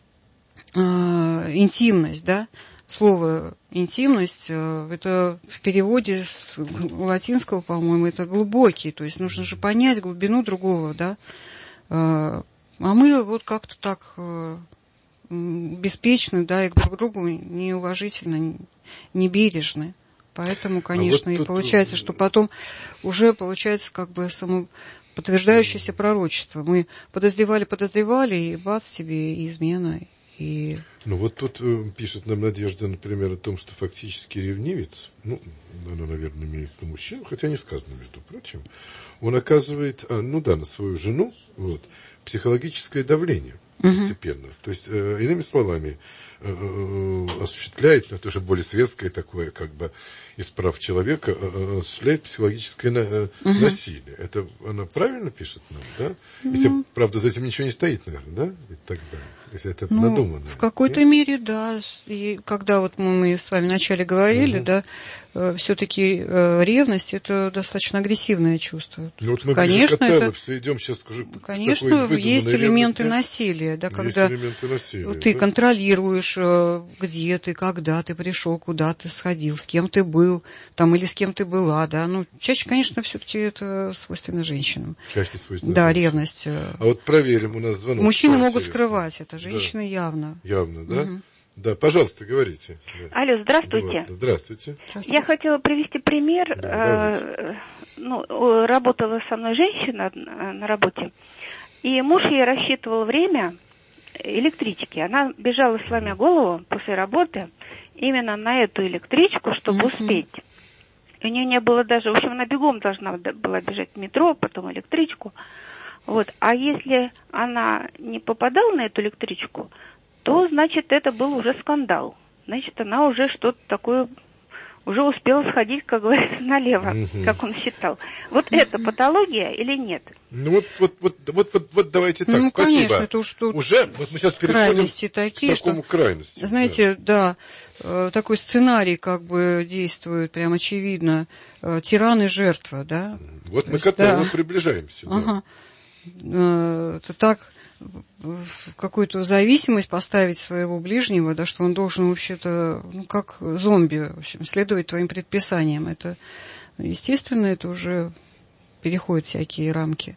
интимность, да, слово интимность, это в переводе с латинского, по-моему, это глубокий, то есть нужно же понять глубину другого, да. А мы вот как-то так беспечны, да, и друг к другу неуважительно, не бережны. Поэтому, конечно, а вот и получается, что потом уже получается как бы самоподтверждающееся пророчество. Мы подозревали, подозревали, и бац, тебе и измена, и... Ну вот тут э, пишет нам Надежда, например, о том, что фактически ревнивец, ну, она, наверное, имеет в виду мужчину, хотя не сказано, между прочим, он оказывает, а, ну да, на свою жену, вот, психологическое давление. Постепенно. Uh-huh. То есть, э, иными словами, э, э, осуществляет, это уже более светское такое, как бы, из прав человека, э, осуществляет психологическое на, э, uh-huh. насилие. Это она правильно пишет нам, да? Если, uh-huh. правда, за этим ничего не стоит, наверное, да? Ведь тогда, если это ну, надумано. В какой-то нет? мере, да. И когда вот мы, мы с вами вначале говорили, uh-huh. да, э, все-таки э, ревность – это достаточно агрессивное чувство. Ну, вот мы конечно, это, все идем сейчас уже конечно, есть элементы насилия, да, когда насилия, ты да? контролируешь, где ты, когда ты пришел, куда ты сходил, с кем ты был, там, или с кем ты была, да. Ну, чаще, конечно, все-таки это свойственно женщинам. Чаще свойственно Да, женщинам. Ревность. А вот проверим, у нас звонок. Мужчины могут скрывать это, женщины да. явно. Явно, да? Угу. Да, пожалуйста, говорите. Да. Алло, здравствуйте. Да, здравствуйте. здравствуйте. Я хотела привести пример. Да, э, ну, работала со мной женщина на работе, и муж ей рассчитывал время электрички. Она бежала, сломя голову после работы именно на эту электричку, чтобы uh-huh. успеть. У нее не было даже... В общем, она бегом должна была бежать в метро, потом электричку. Вот. А если она не попадала на эту электричку, то, значит, это был уже скандал. Значит, она уже что-то такое... уже успела сходить, как говорится, налево, угу. как он считал. Вот это патология или нет? Ну вот, вот, вот, вот, вот, вот давайте так, ну, спасибо. Конечно, это уж тут уже, вот мы сейчас переходим такие, к такому что, крайности. Знаете, да. да, такой сценарий как бы действует, прям очевидно, тиран и жертва, да. Вот То мы есть, к этому да. приближаемся. Ага. Да. Это так... в какую-то зависимость поставить своего ближнего, да, что он должен вообще-то, ну, как зомби, в общем, следовать твоим предписаниям. Это, естественно, это уже переходит всякие рамки.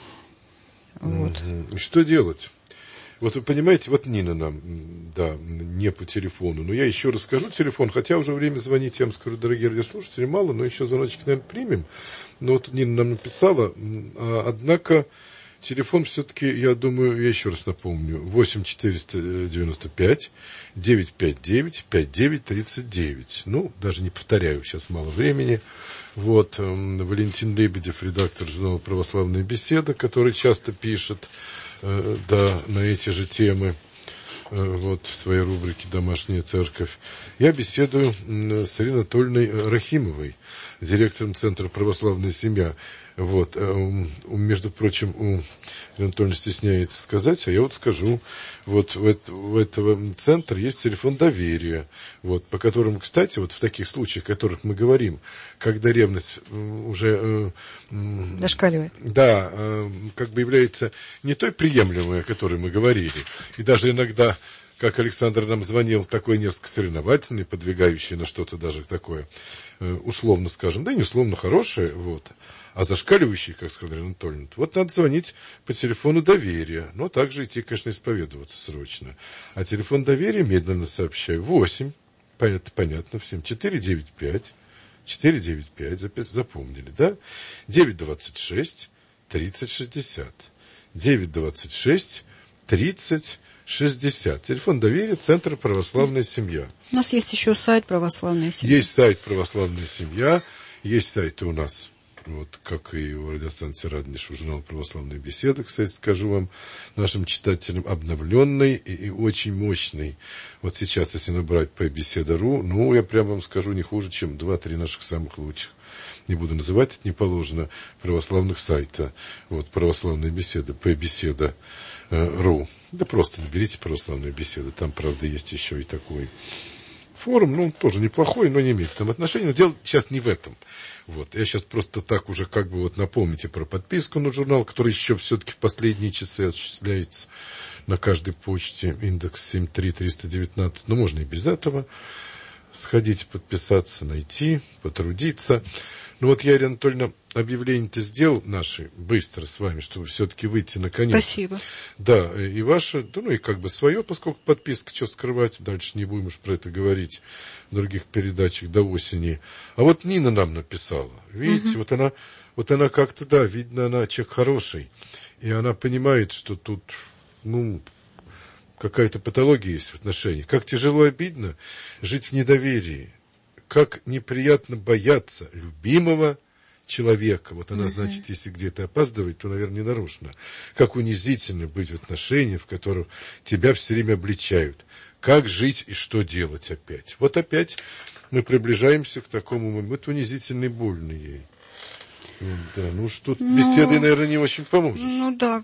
Вот. Mm-hmm. Что делать? Вот вы понимаете, вот Нина нам, да, не по телефону, но я еще раз скажу телефон, хотя уже время звонить, я вам скажу, дорогие радиослушатели, мало, но еще звоночек, наверное, примем. Но вот Нина нам написала, однако... Телефон все-таки, я думаю, я еще раз напомню, восемь четыреста девяносто пять девятьсот пятьдесят девять пятьдесят девять тридцать девять. Ну, даже не повторяю, сейчас мало времени. Вот, э, Валентин Лебедев, редактор журнала «Православная беседа», который часто пишет, э, да, на эти же темы, э, вот, в своей рубрике «Домашняя церковь». Я беседую э, с Ириной Анатольевной Рахимовой, директором Центра «Православная семья». Вот, между прочим, у Анатолия стесняется сказать, а я вот скажу, вот в, это, в этого центра есть телефон доверия, вот, по которому, кстати, вот в таких случаях, о которых мы говорим, когда ревность уже... Зашкаливает. Да, как бы является не той приемлемой, о которой мы говорили, и даже иногда... Как Александр нам звонил, такой несколько соревновательный, подвигающий на что-то даже такое, условно скажем, да не условно хорошее, вот, а зашкаливающий, как сказал Анатолий, вот надо звонить по телефону доверия, но также идти, конечно, исповедоваться срочно. А телефон доверия, медленно сообщаю, восемь, понятно, понятно всем, четыре девять пять, четыре девять пять, запомнили, да, девять двадцать шесть, тридцать шестьдесят. девять двадцать шесть тридцать шестьдесят. Телефон доверия, Центр «Православная семья». У нас есть еще сайт «Православная семья». Есть сайт «Православная семья», есть сайты у нас, вот как и у радиостанции «Радонеж», у журнала «Православная беседа», кстати, скажу вам, нашим читателям, обновленный и, и очень мощный. Вот сейчас, если набрать по беседа точка ру, ну, я прямо вам скажу, не хуже, чем два-три наших самых лучших. Не буду называть, это не положено, православных сайта. Вот, «Православная беседа», по беседа точка ру. Да просто наберите «Православная беседа», там, правда, есть еще и такой форум, ну, тоже неплохой, но не имеет там отношения. Но дело сейчас не в этом. Вот. Я сейчас просто так уже как бы вот напомните про подписку на журнал, который еще все-таки в последние часы осуществляется на каждой почте, индекс семь три триста девятнадцать. Но можно и без этого. Сходите, подписаться, найти, потрудиться. Ну вот я, Ирина Анатольевна, объявление-то сделал наши быстро с вами, чтобы все-таки выйти наконец. Спасибо. Да, и ваше, да, ну и как бы свое, поскольку подписка, что скрывать, дальше не будем уж про это говорить в других передачах до осени. А вот Нина нам написала. Видите, угу. вот она, вот она как-то, да, видно, она человек хороший. И она понимает, что тут, ну, какая-то патология есть в отношениях. Как тяжело и обидно жить в недоверии. Как неприятно бояться любимого человека. Вот она, uh-huh. значит, если где-то опаздывает, то, наверное, не нарочно. Как унизительно быть в отношениях, в которых тебя все время обличают. Как жить и что делать опять. Вот опять мы приближаемся к такому моменту. Это унизительно и больно ей. Да, ну что, ну, беседой, наверное, не очень поможешь. Ну да.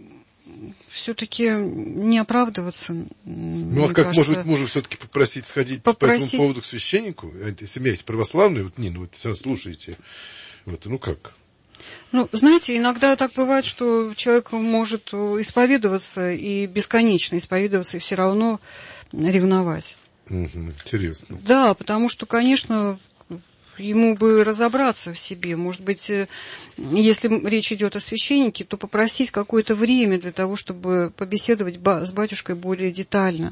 Все-таки не оправдываться. Ну, а как, кажется, может быть, мужа все-таки попросить сходить попросить... по этому поводу к священнику? Если у меня есть православный, вот, Нина, вот сейчас слушаете. Вот, ну как? Ну, знаете, иногда так бывает, что человек может исповедоваться и бесконечно исповедоваться, и все равно ревновать. Угу, интересно. Да, потому что, конечно, ему бы разобраться в себе. Может быть, если речь идет о священнике, то попросить какое-то время для того, чтобы побеседовать с батюшкой более детально.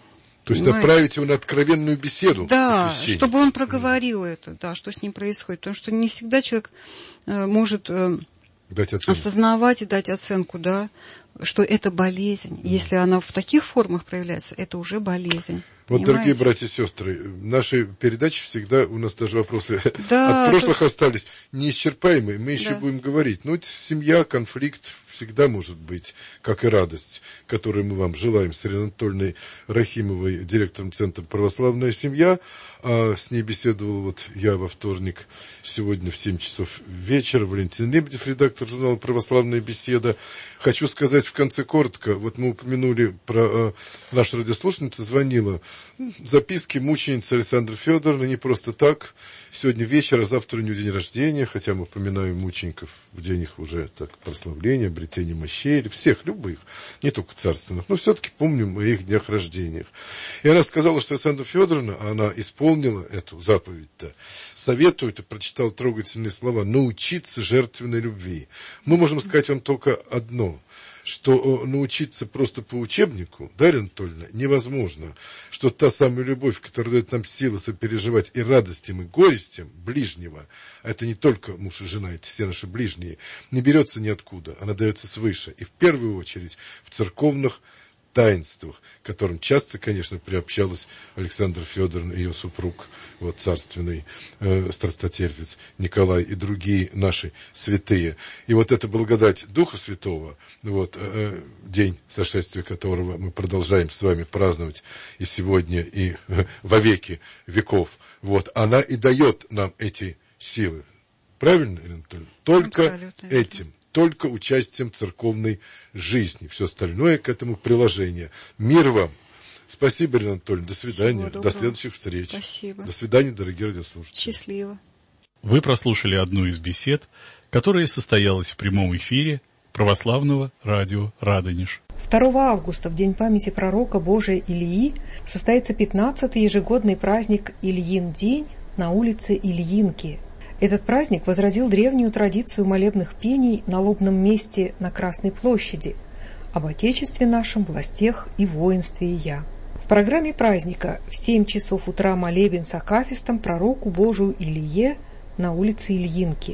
То есть понимаете? Направить его на откровенную беседу. Да, чтобы он проговорил mm. это, да, что с ним происходит. Потому что не всегда человек э, может э, осознавать и дать оценку, да, что это болезнь. Mm. Если она в таких формах проявляется, это уже болезнь. Вот, понимаете? Дорогие братья и сестры, наши передачи всегда, у нас даже вопросы да, от прошлых тут... остались неисчерпаемые. Мы еще да. будем говорить. Ну, семья, конфликт всегда может быть, как и радость, которую мы вам желаем с Ириной Анатольевной Рахимовой, директором Центра «Православная семья». А с ней беседовал вот я во вторник, сегодня в семь часов вечера. Валентин Лебедев, редактор журнала «Православная беседа». Хочу сказать в конце коротко. Вот мы упомянули про... Э, наша радиослушательница звонила. Записки мученицы Александры Федоровны не просто так. Сегодня вечер, а завтра у нее день рождения, хотя мы упоминаем мучеников в день их уже так прославления, обретения мощей, всех, любых, не только царственных, но все-таки помним о их днях рождениях. И она сказала, что Александра Федоровна, она исполнила эту заповедь-то, советует и прочитала трогательные слова «научиться жертвенной любви». Мы можем сказать вам только одно – что научиться просто по учебнику, да, Ирина Анатольевна, невозможно, что та самая любовь, которая дает нам силы сопереживать и радостям, и горестям ближнего, а это не только муж и жена, это все наши ближние, не берется ниоткуда, она дается свыше, и в первую очередь в церковных таинствах, к которым часто, конечно, приобщалась Александра Федоровна и ее супруг, вот, царственный э, страстотерпец Николай и другие наши святые. И вот эта благодать Духа Святого, вот, э, день сошествия которого мы продолжаем с вами праздновать и сегодня, и э, во веки веков, вот, она и дает нам эти силы. Правильно, Ирина Анатольевна? Только абсолютно этим. Только участием церковной жизни. Все остальное к этому приложение. Мир вам. Спасибо, Ирина Анатольевна. До свидания. До следующих встреч. Спасибо. До свидания, дорогие радиослушатели. Счастливо. Вы прослушали одну из бесед, которая состоялась в прямом эфире православного радио «Радонеж». второго августа, в день памяти пророка Божия Илии, состоится пятнадцатый ежегодный праздник Ильин день на улице Ильинки. Этот праздник возродил древнюю традицию молебных пений на лобном месте на Красной площади об Отечестве нашем, властях и воинстве и я. В программе праздника в семь часов утра молебен с акафистом пророку Божию Илие на улице Ильинки.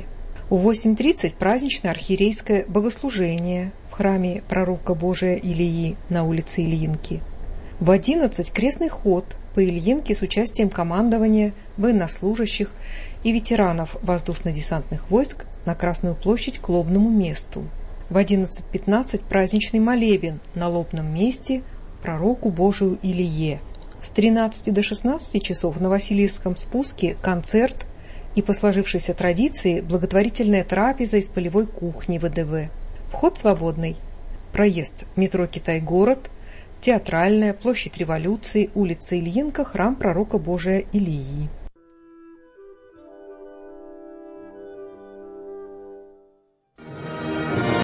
В восемь тридцать праздничное архиерейское богослужение в храме пророка Божия Илии на улице Ильинки. В одиннадцать крестный ход по Ильинке с участием командования, военнослужащих и ветеранов воздушно-десантных войск на Красную площадь к лобному месту. В одиннадцать пятнадцать праздничный молебен на лобном месте пророку Божию Илие. С тринадцати до шестнадцати часов на Васильевском спуске концерт и, по сложившейся традиции, благотворительная трапеза из полевой кухни ВДВ. Вход свободный. Проезд метро Китай-город, Театральная, площадь Революции, улица Ильинка, храм пророка Божия Илии.